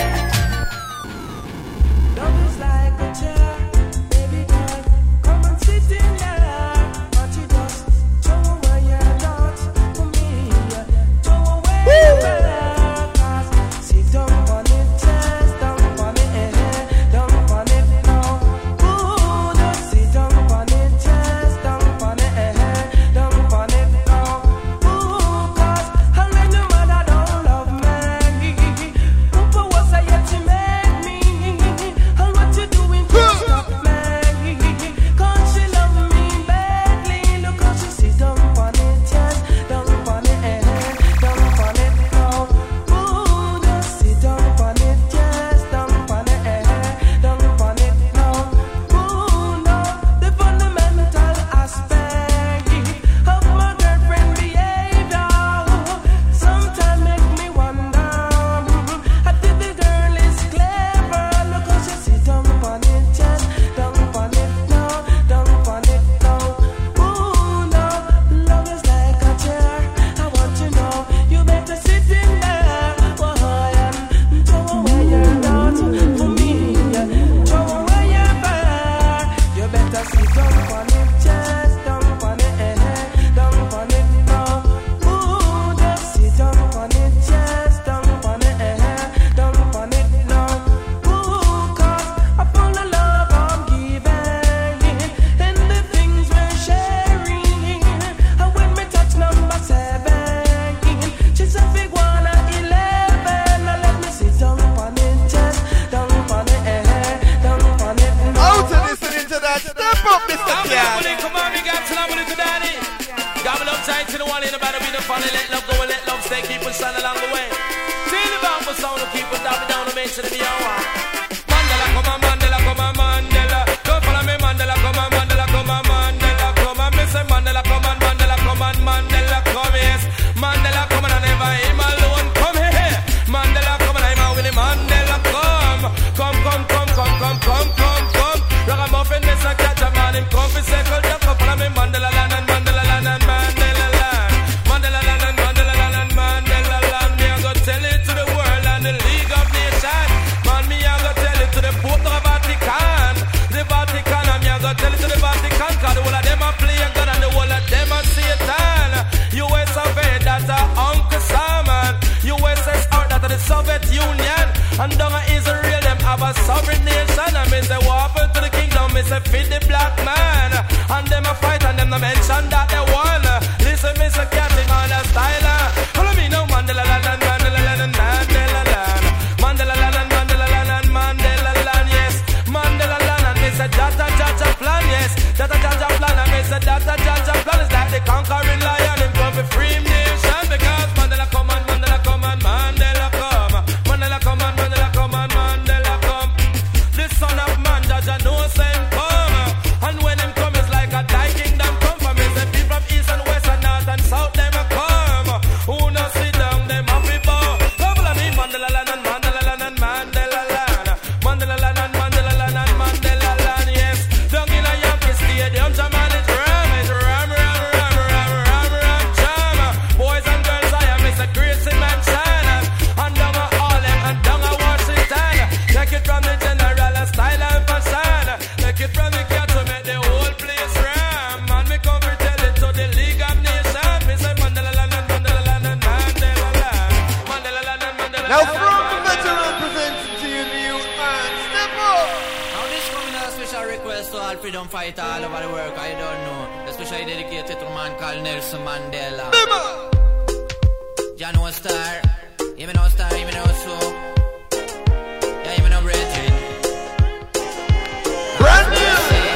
Love is like a chair, baby girl. Come and sit in there. But you just throw away your thoughts for me. Throw away your bed. 'Cause sit down on it, chest down on it, down on it now. Ooh, just sit down on it, chest down on it, down on it now. Ooh, 'cause I let your mother don't love me. Who was I yet to make me? And what you doing to stop me? 'Cause she love me badly. Look how she sit down on it, chest down on it, down on it now. Ooh, just sit down on it, chest down on it, down on it now. Ooh, no, the fundamental aspect of my girlfriend behavior sometimes make me wonder. I think the girl is clever. Look how she sit down on it, chest down on it now, down on it now. Ooh, no, love is like a chair. I want you know you better sit in there. Why and throw away your thoughts for me. Throw away your bed. You better sit down on it, chest down on it, down on it now. Ooh, just sit down on it, chest down on it, down on it now. Ooh, 'cause upon the love I'm giving and the things we're sharing. And when me touch number 7, she's a big one at 11. Now let me sit down on it, chest down on it, down on it now. Out and listening to that. Step up, Mr. Pian. Come on, we got to love it to daddy. Got me love tight to the one in the battle, be the funny. Let love go and let love stay. Keep us stand along the way. Feel the bumper sound to keep us down and make sure to be our one. Mandela, come on, Mandela, come on, Mandela. Don't follow me, Mandela, come on, Mandela, come on, Mandela, come on. Me say Mandela, come on, Mandela, come on, Mandela, come yes. Mandela, come on, and never him alone. Come here, Mandela, come on, I'm out with him. Mandela, come. Ragamuffin, Mr. Catch a man, him come for circle, just come follow me, Mandela land and Mandela land and Mandela land. Mandela land and Mandela land and Mandela land. Me I go tell it to the world and the League of Nations. Man, me I go tell it to the Pope of the Vatican. The Vatican, and me I go tell it to the Vatican. 'Cause the whole of them a play God and the whole of them a Satan. US of A, that's a Uncle Simon. USS out, that's the Soviet Union. And down in Israel, them have a sovereign nation. And me say, what happened to the kingdom? Me say, feed the black man. And them a fight, and them no mention that they won. Listen, me say, Captain on the style. Follow me now, Mandela land and Mandela land and Mandela land. Mandela land and Mandela land and Mandela land, yes. Mandela land, and me say, Jaja plan, yes. Jaja plan, and me say, Jaja plan is like the conquering lion. Him come for free nation, because Mandela come on. all freedom fighter all over the world, I don't know. Especially dedicated to a man called Nelson Mandela. John was star, even no star, even no so. Yeah, even no brethren. Brand new.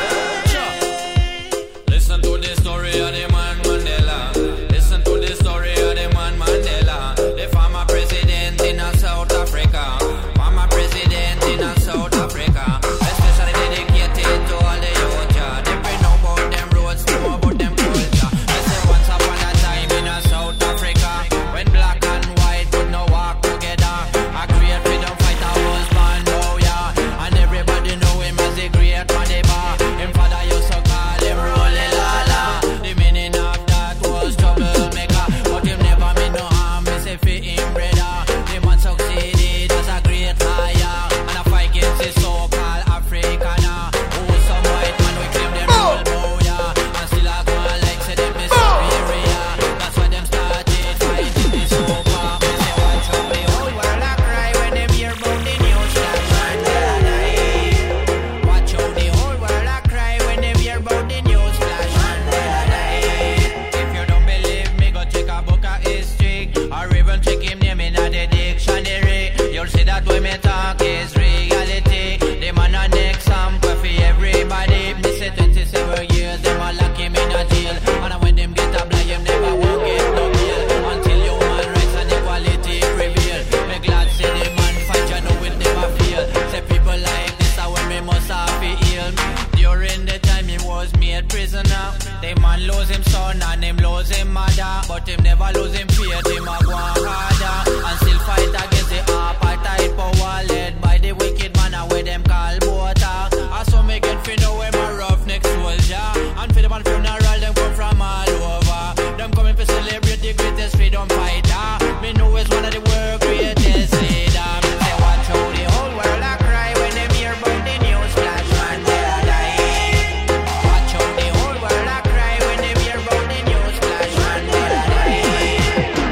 Listen to the story of the man Mandela. Listen to the story of the man Mandela. The former president in South Africa. Former president in South Africa. Especially dedicated to all the youth. They bring about them roads, know about them culture. They say once upon a time in South Africa, when black and white could not walk together, a great freedom fighter was born, oh yeah. And everybody know him as the great Madiba. Him father used to call him Rolling Lala. The meaning of that was troublemaker, but him never mean no harm, he say fit him brother. The man succeeded as a great liar, and a fight against the so-called Afrikaner, who some white man we claim them rule, oh yeah. And still I go on like say them is superior. That's why them started fighting the sofa. They say watch out, the whole world a cry when them hear about the news that Mandela died. Watch out, the whole world a cry when them hear about the news flash Mandela died. If you don't believe me, go check a book of history, or even check him name in the dictionary. You'll see that when me talk is reality. The man a next example for everybody. Me say 27 years, them a lock him in a jail, and when them get a blind, him never won't get no bail until human rights and equality prevail. Me glad say the man fight, you know it never fail. Say people like this are when me must have to heal. During the time he was made prisoner, the man lose him son and him lose him mother, but him never lose him faith. Him a go on harder and still fight against the apartheid power led by the wicked man where them call Bota. I saw me get fi know him a roughneck soldier, and for the man funeral them come from all over. Them coming to celebrate the greatest freedom fighter. Me know it's one of the world greatest leader. Me say watch how the whole world a cry when them hear about the news flash Mandela died. Watch how the whole world a cry when them hear about the news flash Mandela died.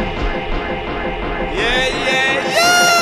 Yeah, yeah, yeah.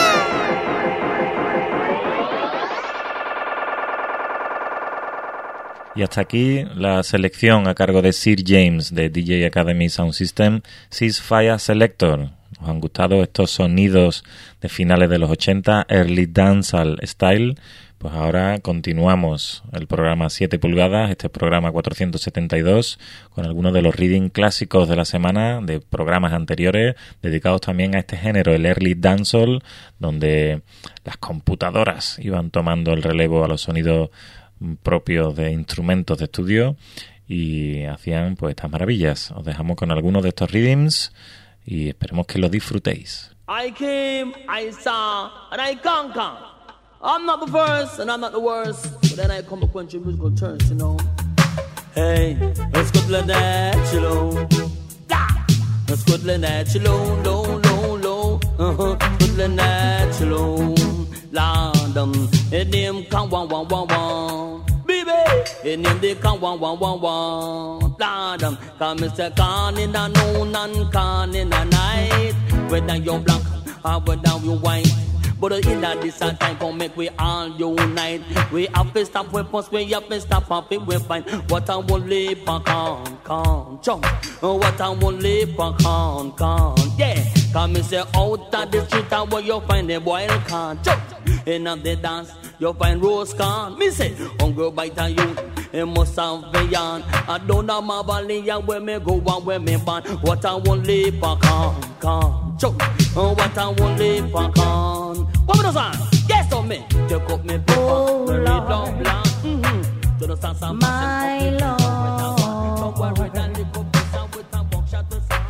Y hasta aquí la selección a cargo de Sir James de DJ Academy Sound System, Ceasefire Selector. ¿Os han gustado estos sonidos de finales de los 80, early dancehall style? Pues ahora continuamos el programa 7 pulgadas, este programa 472, con algunos de los reading clásicos de la semana, de programas anteriores, dedicados también a este género, el early dancehall, donde las computadoras iban tomando el relevo a los sonidos propios de instrumentos de estudio y hacían pues estas maravillas. Os dejamos con algunos de estos rhythms y esperemos que lo disfrutéis. I came, I saw, and I conquer. I'm not the first, and I'm not the worst, but then I come to quench your musical thirst, you know. Hey, let's go to that, you know. Let's go to that, you know, low, low, low. Go to that, you know. London, and them come one, one, one, one. Baby, and them they come one, one, one, one. London, come Mr. Khan in the noon and Khan in the night. Whether you're black or whether you're white. But in that this time come make we all unite. We have to stop weapons, we have to stop popping weapon. What I will live on can jump. What I will live on can yeah. Come and say out of the street where you find a boy can jump. In the dance you find rose can. Me say hunger bite on you. It must have beyond. I don't know my valley where me go and where me born. What I will live on can jump. What I will live on can. What was that? Yes, on me. You cut me Oh, very Lord. long, long. To the sound, sound, My sound, Lord. Don't worry, that little piece of with a box shot to sound.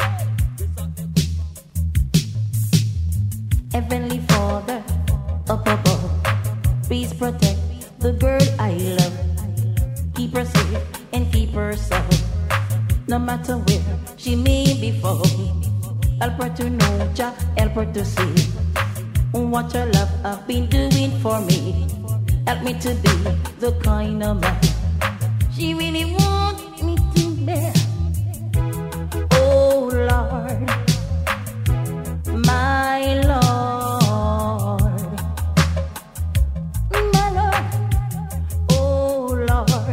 Heavenly Father, up above, please protect the girl I love. Keep her safe and keep her sound. No matter where she may be found, help her to know Jah, help her to see what your love have been doing for me. Help me to be the kind of man she really wants me to be. Oh Lord, my Lord, my Lord, oh Lord,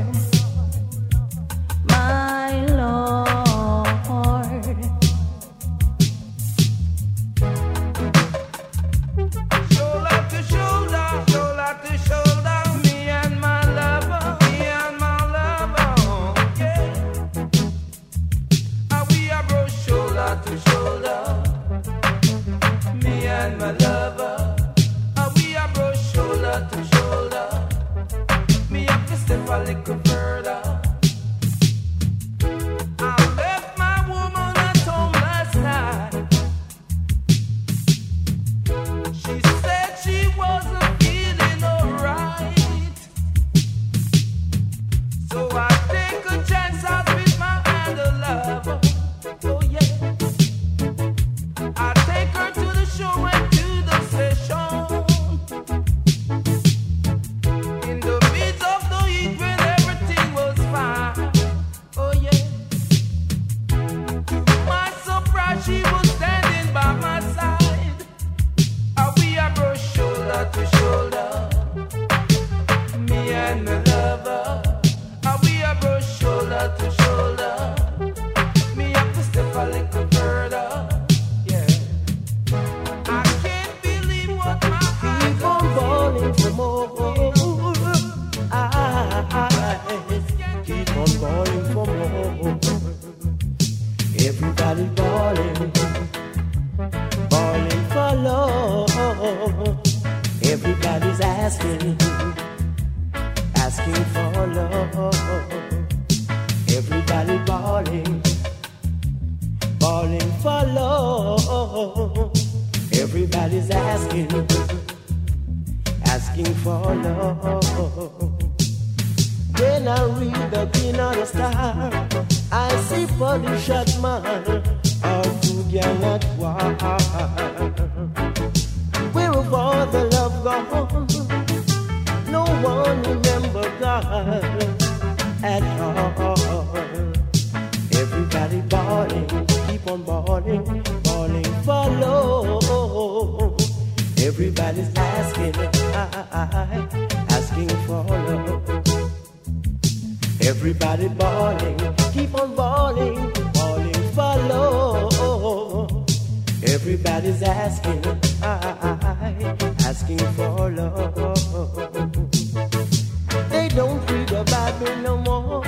shoulder. Me and my lover, and we are bro shoulder to shoulder. Me have to step a little further. I left my woman at home last night. She said she wasn't feeling alright. So I take a chance out with my other lover. Oh yeah. I take her to the show and to the session. In the midst of the heat when everything was fine. Oh yeah. To my surprise, she was standing by my side. And we are bro shoulder to shoulder. Me and my lover. And we are bro shoulder to shoulder. Me have to step a little further. Yeah. I can't believe what my eyes Keep on balling for more. Keep on balling for more. Everybody balling, balling for love. Everybody's asking, asking for love. Everybody balling, balling for love. Everybody's asking, asking for love. When I read up in on the star, I see body shot man or two gang at war. Where have all the love gone? No one remember God at all. Everybody balling, keep on balling, balling for love. Everybody's asking, asking for love. Everybody balling, keep on balling, balling for love. Everybody's asking, asking for love. They don't read about me no more.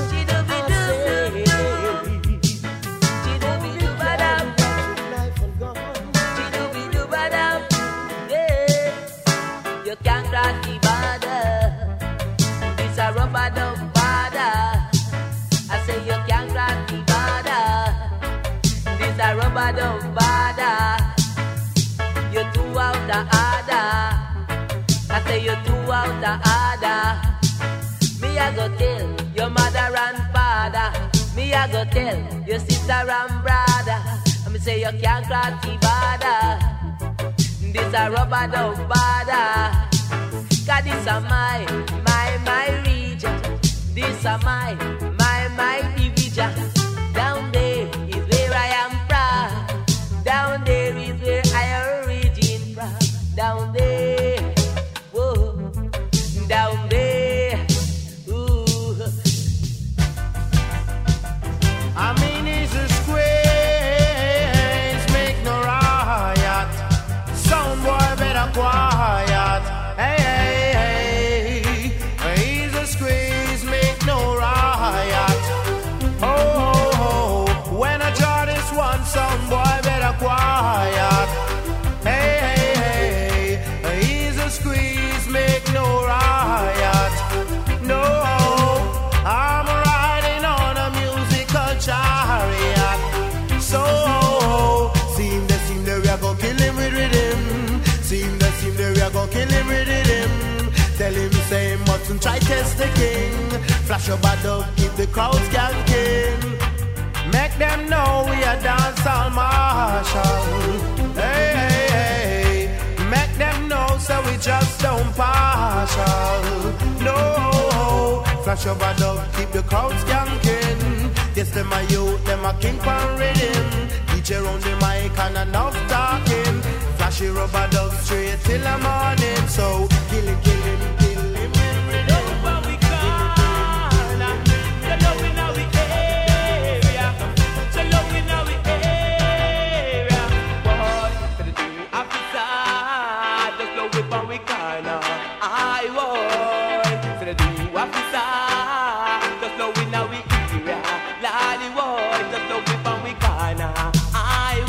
You can't cross the border. It's a rubber dub border. I say you can't cross the border. This a rubber dub border. You too out the order. I say you too out the order. Me a go tell your mother and father. Me a go tell your sister and brother. I me say you can't cross the border. This a rubber dub border. Cause this a my region. This a my division. Down there is where I am from. Down there is where I origin from. Down there, whoa, down there, ooh. I mean, it's a squares, make no riot. Sound boy better quiet. Hey, hey, hey. He's a squeeze, make no riot. Oh, when I draw this one, sound boy better quiet. Hey, hey, hey. He's a squeeze, make no riot. No, I'm riding on a musical chariot. So, seem that we are gonna kill him with rhythm. Seem that we are gonna kill him with rhythm. Tell him say mustn't try test the king. Flash your bad up, keep the crowd skanking. Make them know we are dancehall marshal. Hey, hey, hey. Make them know so we just don't partial. No, flash your bad up, keep the crowd skanking. Yes, them a youth, them a king pan rhythm. DJ round the mic and enough talking. Flashy rubber dub straight till the morning. So kill him with rhythm. Nobody can. You love in our area. So love in our area. Boy, for the two officer, just love it when we can. I boy, for the two officer, just love in our area. Lolly boy, just love it when we can. I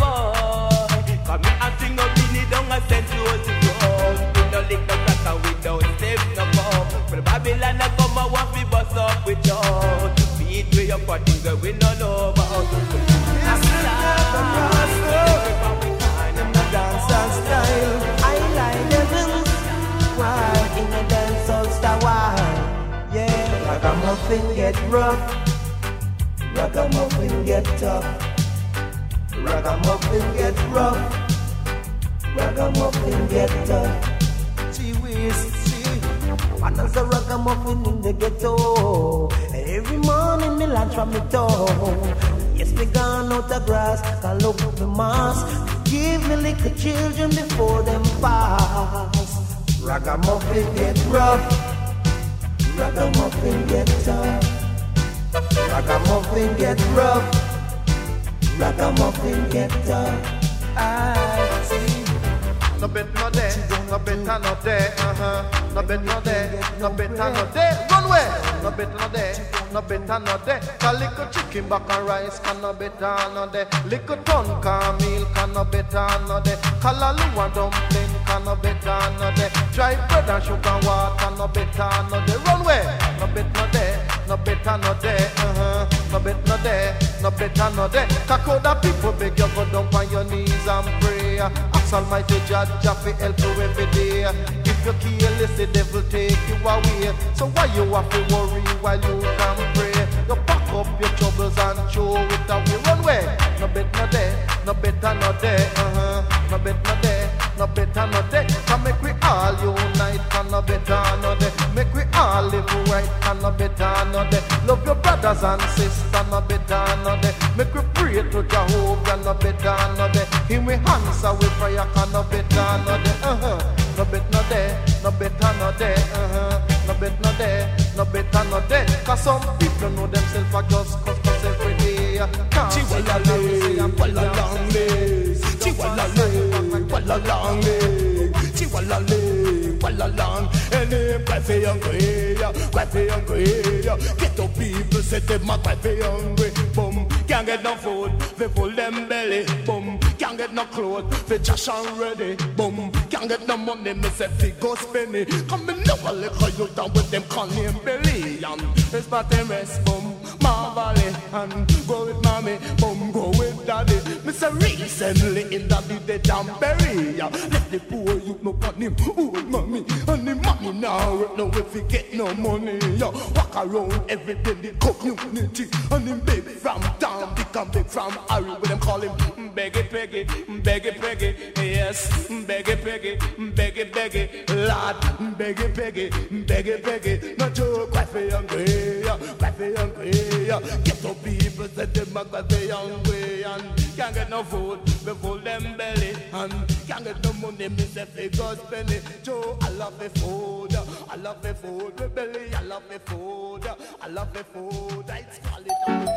way up a thing that we no know about. Yes, never cross in the dancehall style. I like the rhythm, while in the dancehall style. Yeah, ragamuffin get rough, ragamuffin get tough, ragamuffin get rough, ragamuffin get tough. Gee whiz, see. And as a ragamuffin in the ghetto, every morning me lunch from me toe. Yes, me gone out the grass, can look up the mass. Give me little children before them pass. Ragamuffin get rough, ragamuffin get tough, ragamuffin get rough, ragamuffin get tough. I see. No bet no day, no better no day, no bet no day, no better no day. Run away, no bet no day, no better no day. A little chicken back and rice can no better no day. Little tonka meal can no better no day. Kalalu and dumpling can no better no day. Dry bread and sugar water no better no day. Run away, no bet no day, no better no day, no bet no day, no better no day. Kakoda people beg you go down on your knees and pray. Ask Almighty Jah fi help you every day. If you careless, the devil take you away. So why you have to worry while you can pray? You pack up your troubles and throw it away. Run away, no bet no day, no better no day, no bet no day, no better no day. Can make we all unite, can no better no day. Make we all live right, can no better no day. Love your brothers and sisters, no better no day. Make we pray to Jehovah, no better no day. Him we answer with prayer, can no better no day. No bet no day, no better no day. No bet no day, no better no day. Cause some people know themselves are just cause every day. Chihuahua, Walalangbe, Chihuahua, Walalangbe, Chihuahua, Walalang. Any quite hungry, quite hungry. Ghetto people say them are quite hungry. Boom, can't get no food, they full them belly. Boom, can't get no clothes, they just and ready. Boom, can't get no money, me say they go spend it. Come in now, let you down with them calling belly. And it's but them rest, boom, Marvally, and go with mommy, boom, go with daddy. Me say recently in daddy they damn bury. Let the poor you know on him, old mommy, and the mommy now no if he get no money. Walk around every day the community, and him big from town, become big from Harry, with them call him Beggy Peggy, Beggy Peggy, yes, Beggy Peggy, Beggy Peggy, lad, Beggy Peggy, Beggy Peggy, not joke, quite hungry, quite hungry. Get up people that them are quite hungry and can't get no food, they full them belly and can't get no money, me say they go spend it. Joe, I love the food, I love the food, the belly, I love the food, I love the food, it's quality.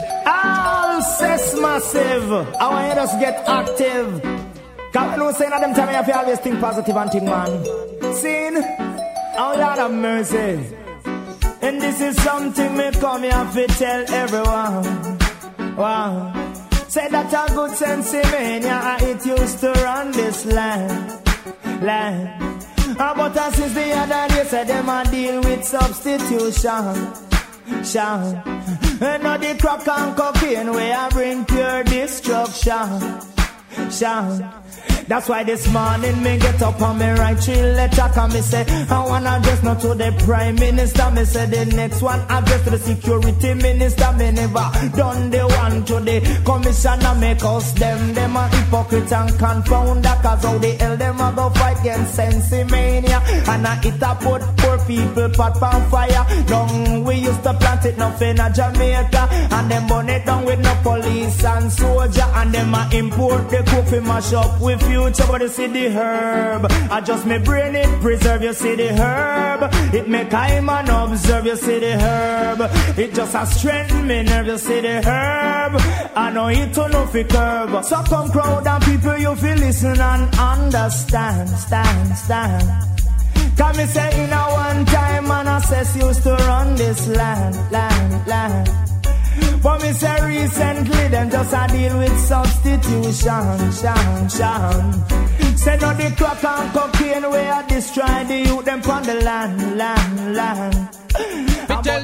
All says massive, I want you to get active. Cause no saying at them time you have to always think positive and think man. Sin, oh Lord have mercy. And this is something me come here to tell everyone. Wow. Say that a good sense in mania, it used to run this land. But since the other day, say them a deal with substitution. And now the crack and cocaine, we a bring pure destruction. That's why this morning me get up and me write 3 letters. Cause me say I wanna address not to the Prime Minister. Me say the next one address to the Security Minister. Me never done the one to the Commissioner. Make us them a hypocrite and confounder. Cause how the hell them a go fight against sensimania. And it a put poor people pot on fire. Down we used to plant it nothing in Jamaica. And them burn it down with no police and soldier. And them a import the coffee mash up with future, but you see the herb. I just me brain it, preserve, you see the herb. It make I man observe, you see the herb. It just a strengthen me nerve, you see the herb. I know it to no fi curb. So come crowd and people you feel listen and understand, stand. Cause me say in a one time man assess used to run this land. But me say recently them just a deal with substitution. Say no the crack and cocaine we a destroy the youth them from the land. Me tell them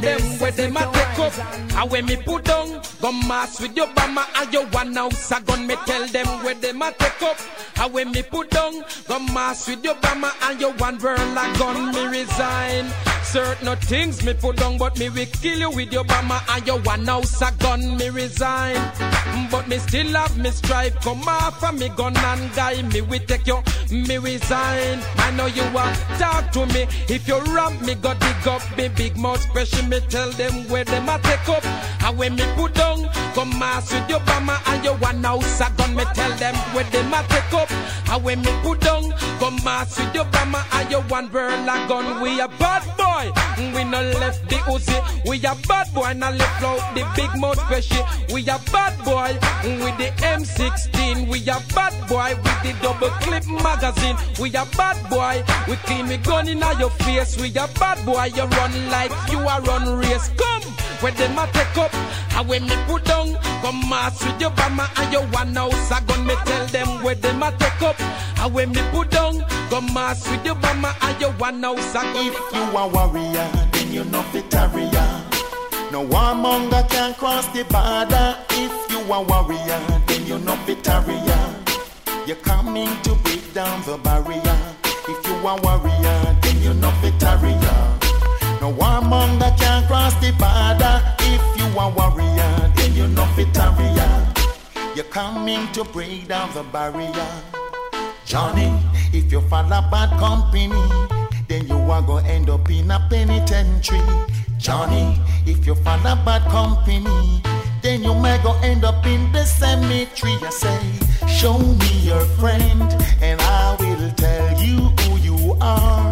where them a take up. And when me put down, go mass with your bama and your one house a gun. Me tell them where them a take up. And when me put down, go mass with your bama and your one girl a gun. Me resign. Certain things me put down, but me will kill you with your bama and your one house a gun. Me resign. But me still have me strive. Come off of me gun and guy. Me will take you. Me resign. I know you want talk to me. If you ramp me, go dig up me big mouth special. Me tell them where them a take up. And when me put down, come mass with your bama and your one house a gun. Me tell them where them a take up. And when me put down, come mass with your bama and your one girl a gun. We a bad boy. We no left the Uzi. We a bad boy. Now left out the big mouth special. We a bad boy with the M16. We a bad boy with the double clip magazine. We a bad boy. We clean me gun in your face. We a bad boy. You run like you a run race. Come where them a take up. And when me put down, come mass with your bama and your one house a gun. Me tell them where them a take up. And when me put down, come mass with your bama and your one house a gun. If you a warrior, then you no fit warrior. No warmonger can cross the border. If you a warrior, then you no fit warrior. You're coming to break down the barrier. If you a warrior, then you no fit warrior. No warmonger can cross the border. If you a warrior, then you no fit warrior. You're coming to break down the barrier. Johnny, if you follow bad company, then you are gonna end up in a penitentiary. Johnny, if you follow bad company, then you may go end up in the cemetery. I say, show me your friend, and I will tell you who you are.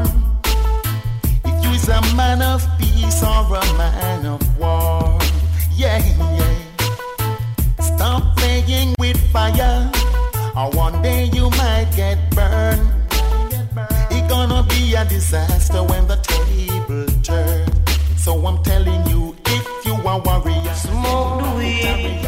If you is a man of peace or a man of war, yeah, yeah. Stop playing with fire, or one day you might get burned. It's gonna be a disaster when the table turns. So I'm telling you, if you are warrior, smoke the weed,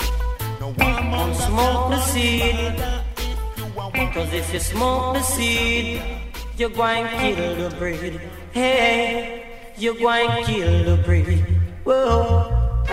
don't smoke the seed. Cause if you smoke the seed, you're going to kill the breed. Hey, you're going to kill the breed. Whoa.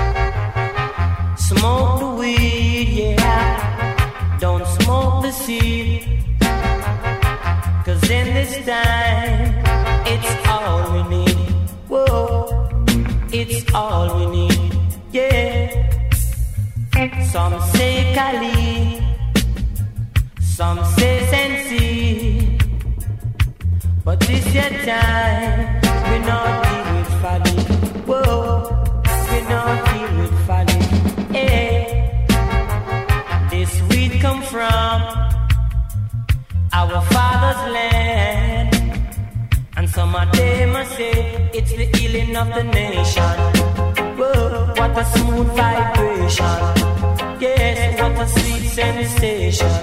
Smoke the weed, yeah. Don't smoke the seed. Cause in this time, it's all we need. Whoa. It's all we need, yeah. Some say Kali, some say Sensi, but this your time, we not deal with folly. Whoa, we not deal with folly. Hey, this weed come from our father's land. And some of them must say it's the healing of the nation. Whoa, what a smooth vibration. Yes, what a sweet sensation.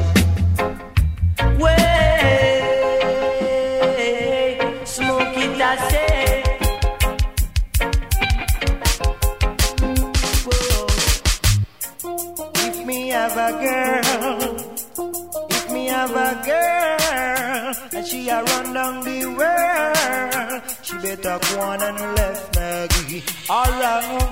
Way, smoke it, I say. Whoa. If me have a girl, if me have a girl, and she a run down the world, she better go on and left Maggie. Alright,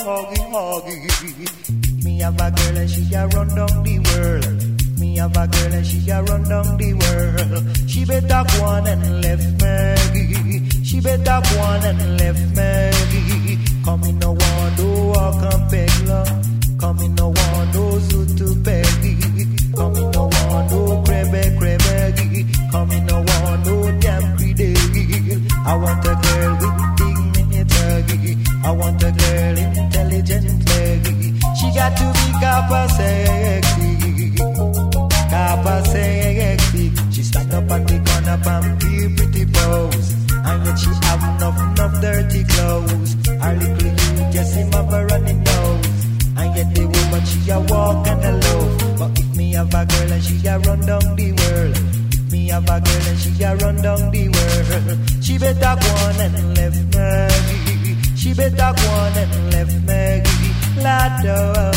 me have a girl and she a run down the world. Me have a girl and she a run down the world. She better go on and left Maggie. She better go on and left Maggie. Come in no one do walk and beg love. Come in no one do suit to Peggy. Come in no one do crebe. Come in no one do damn greedy. I want a girl with dignity. I want a girl intelligent. She got to be copper sexy. Copper sexy. She stand up at the corner and be pretty pose. And yet she have enough dirty clothes. Her little you just him have a running nose. And yet the woman she a walk and a loaf. But if me have a girl and she a run down the world. Me have a girl and she a run down the world. She better go on and left Maggie. She better go on and left Maggie. Lado,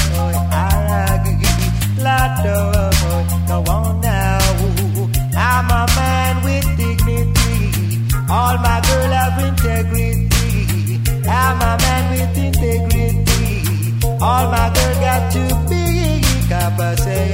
Lado, go on now. I'm a man with dignity. All my girl have integrity. I'm a man with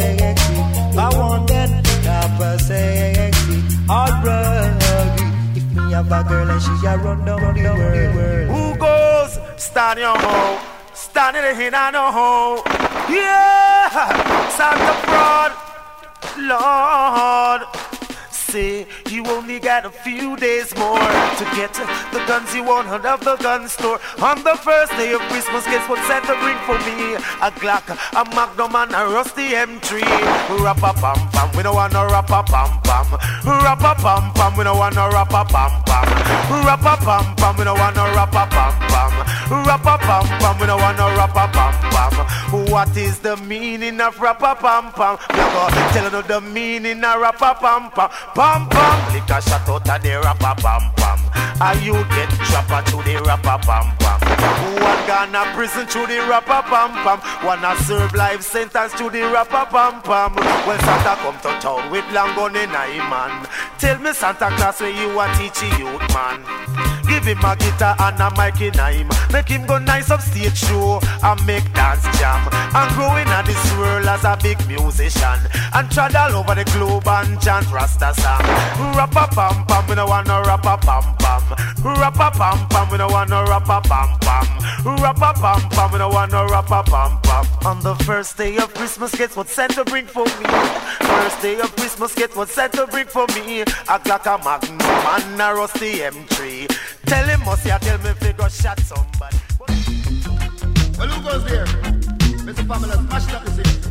sexy. I want that copper sexy. All rugged. If me have a girl and she a run down the world. Who goes? Stand your hoe. Stand in the head and no hoe. Yeah! Santa fraud. Lord. Say you only got a few days more to get the guns you want out of the gun store. On the first day of Christmas, guess what Santa bring for me? A Glock, a Magnum and a rusty M3. Rap-a-pam-pam, we don't want no rap-a-pam-pam. Rap-a-pam-pam, we don't want no rap-a-pam-pam. Rap-a-pam-pam, we don't want no rap-a-pam-pam. Rap-a-pam-pam, we don't want no rap-a-pam-pam. What is the meaning of rap-a-pam-pam? We go tell you the meaning of rap-a-pam-pam. Pam pam, lick a shot out of the rapper pam pam. And you get trapper to the rapper pam pam. One gonna prison to the rapper pam pam. One a serve life sentence to the rapper pam pam. When Santa come to town with long gun in a man, tell me Santa Claus where you a teach youth man. Give him a guitar and a mic in him. Make him go nice up stage show and make dance jam. And growing at this world as a big musician. And trot all over the globe and chant Rasta song. Rap-a-pam-pam, we don't want no rap-a-pam-pam. Rap-a-pam-pam, we don't want no rap-a-pam-pam. Rap-a-pam-pam, we don't want no rap-a-pam-pam. On the first day of Christmas, guess what Santa bring for me? First day of Christmas, guess what Santa bring for me? A Glock, a Magnum and a rusty M3. Tell him, must ya tell me if he go shot somebody. Well, who goes there? Mr. Pamela, smash it up this here.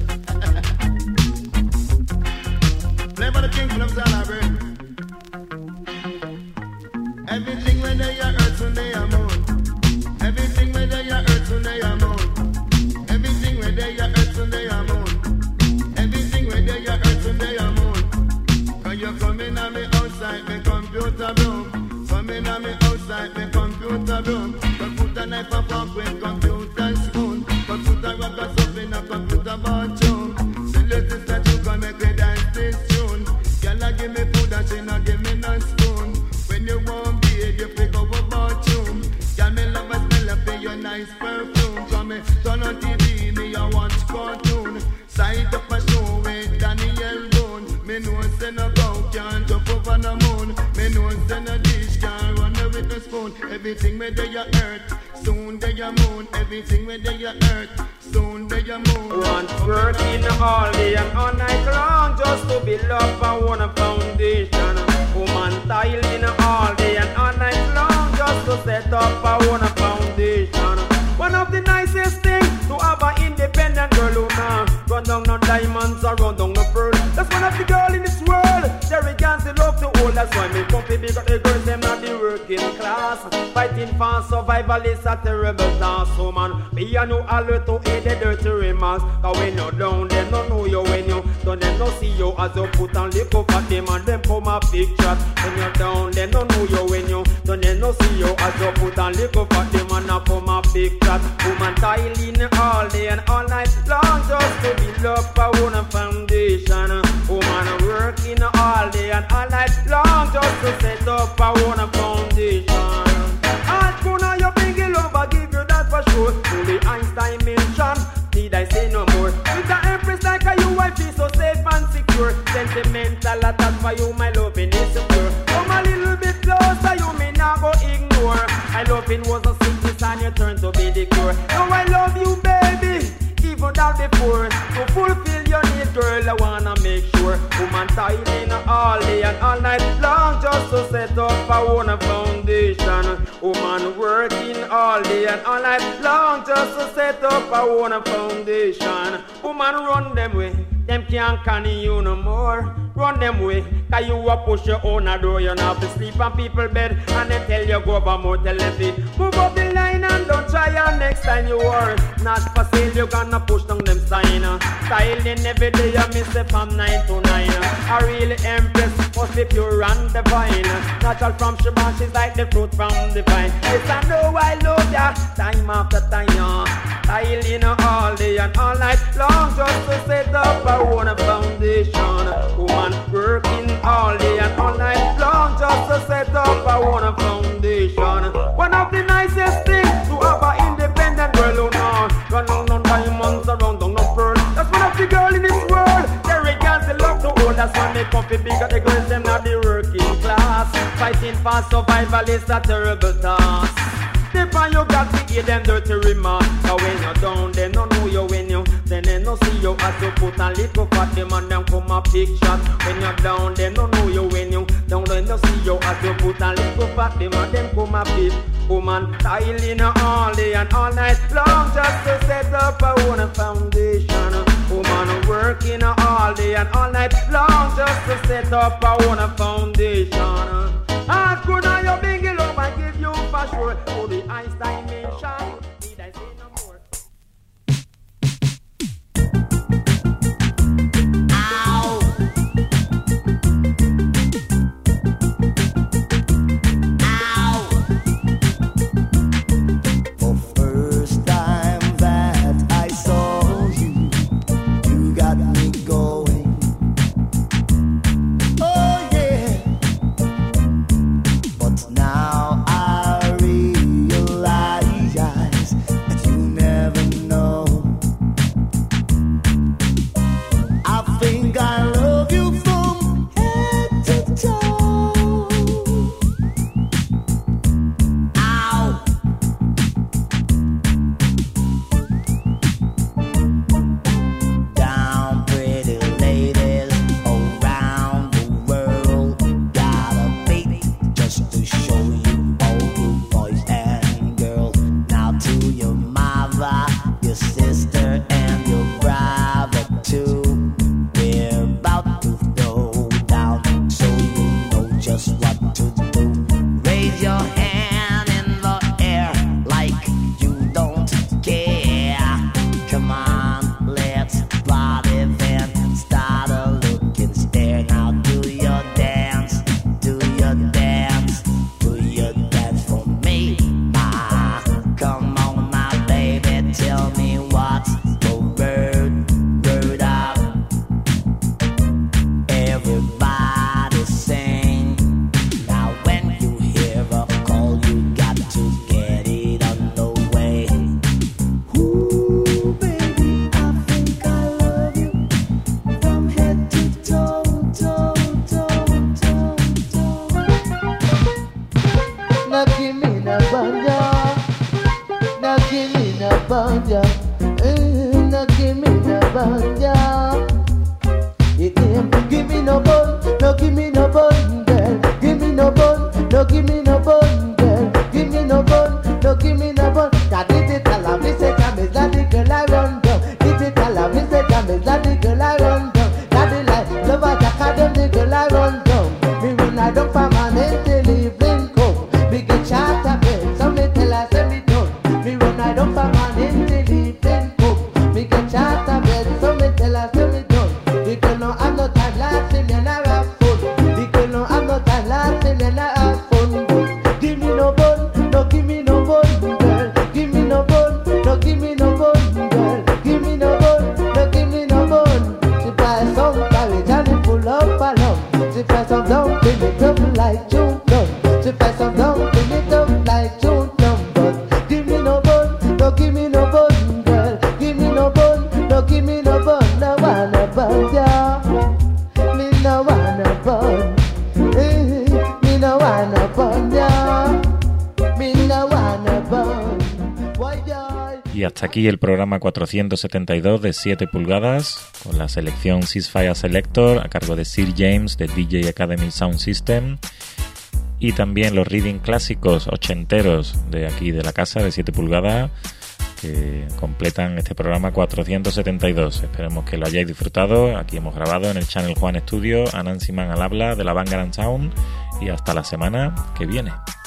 Play for the king for them Zala, bro. Everything when they are earth, when they are moon. Everything when they are earth, when they are moon. Everything when they are earth, when they are moon. Everything when they are earth, when they are moon. Cause you come in on me outside, me computer room. Come in on me outside, me computer room. But put a knife and fork with computer spoon. But put a rock or something in a computer bathroom. The latest that you can make me dance this tune. Girl, give me food and she not give me no spoon. When you want beer, you pick up a bathroom. Girl, me love a smell of your nice perfume. Come me turn on TV, me a watch cartoon. Side up a show with Daniel Boone. Me know say no cow can't jump over the moon. Me know say no dish can't run with the spoon. Everything where they are earth, soon they are moon. Everything where they are earth, soon they are moon. Want working all day and all night long just to build up a one foundation. Woman tiling all day and all night long just to set up a one foundation. One of the nicest things to have an independent girl who now run down no diamonds or run down no pearl. That's one of the girl in this world. Jerry Gans they love to hold. That's why me comfy because the girls them not the working class. Fighting for survival is a terrible task. So man, be a new alert to aid the dirty remarks. Cause when you're down, they don't know you when you don't them no see you as you put and lick up at them and them come a big shot. When you're down, they don't know you when you don't them no see you as you put and lick up at them and come a big shot. Woman tiling all day and all night long just to build up a one foundation. Woman working all day and all night long just to set up a one foundation. All corner you bring it over, give you that for sure. To the Einstein mention, need I say no more. With the empress like a you, I feel so safe and secure. Sentimental attack for you, my loving is secure. Come a little bit closer, you may not go ignore. My loving was a sickness and you turn to be the cure. Now I love you, baby, even down before. To fulfill your need, girl, I wanna make sure. Woman tiling all day and all night long just to set up a one foundation. Woman working all day and all night long just to set up a one foundation. Woman run them way, them can't carry you no more. Run them way, cause you a push your own a door. You not have to sleep on people's bed and they tell you go over more, tell them feet. Move up the line and don't try and next time you are not for sale, you gonna push down them sign. Styling every day, you miss it from 9 to 9. A real empress must be pure and divine. Natural from Shaban, she's like the fruit from the vine. Yes, I know I love ya, time after time. Styling all day and all night long just to set up a one foundation. Woman working all day and all night long just to set up a one foundation. One of the nicest things to have an independent girl who now run on diamonds around on no pearl. That's one of the girl in this world. fi big up the girls, them not the working class. Fighting for survival is a terrible task. Step on you got to hear them dirty remarks. So when you're down, they don't know you when you. Then they don't see you as you put a little fat. Them and them come a big shot. When you're down, they don't know you when you. Down they don't see you as you put a little fat. Them and them come a big. Woman tiling all day and all night long just to set up a own foundation. Woman working all day and all night long just to set up a own foundation. As good as you big love I give you for sure. For the ice dimension, need I say no more? Y hasta aquí el programa 472 de 7 pulgadas, con la selección Ceasefire Selector a cargo de Sir James de DJ Academy Sound System, y también los reading clásicos ochenteros de aquí de la casa de 7 pulgadas que completan este programa 472. Esperemos que lo hayáis disfrutado. Aquí hemos grabado en el Channel Juan Studio, Anansi Man al habla de la Vanguard Sound, y hasta la semana que viene.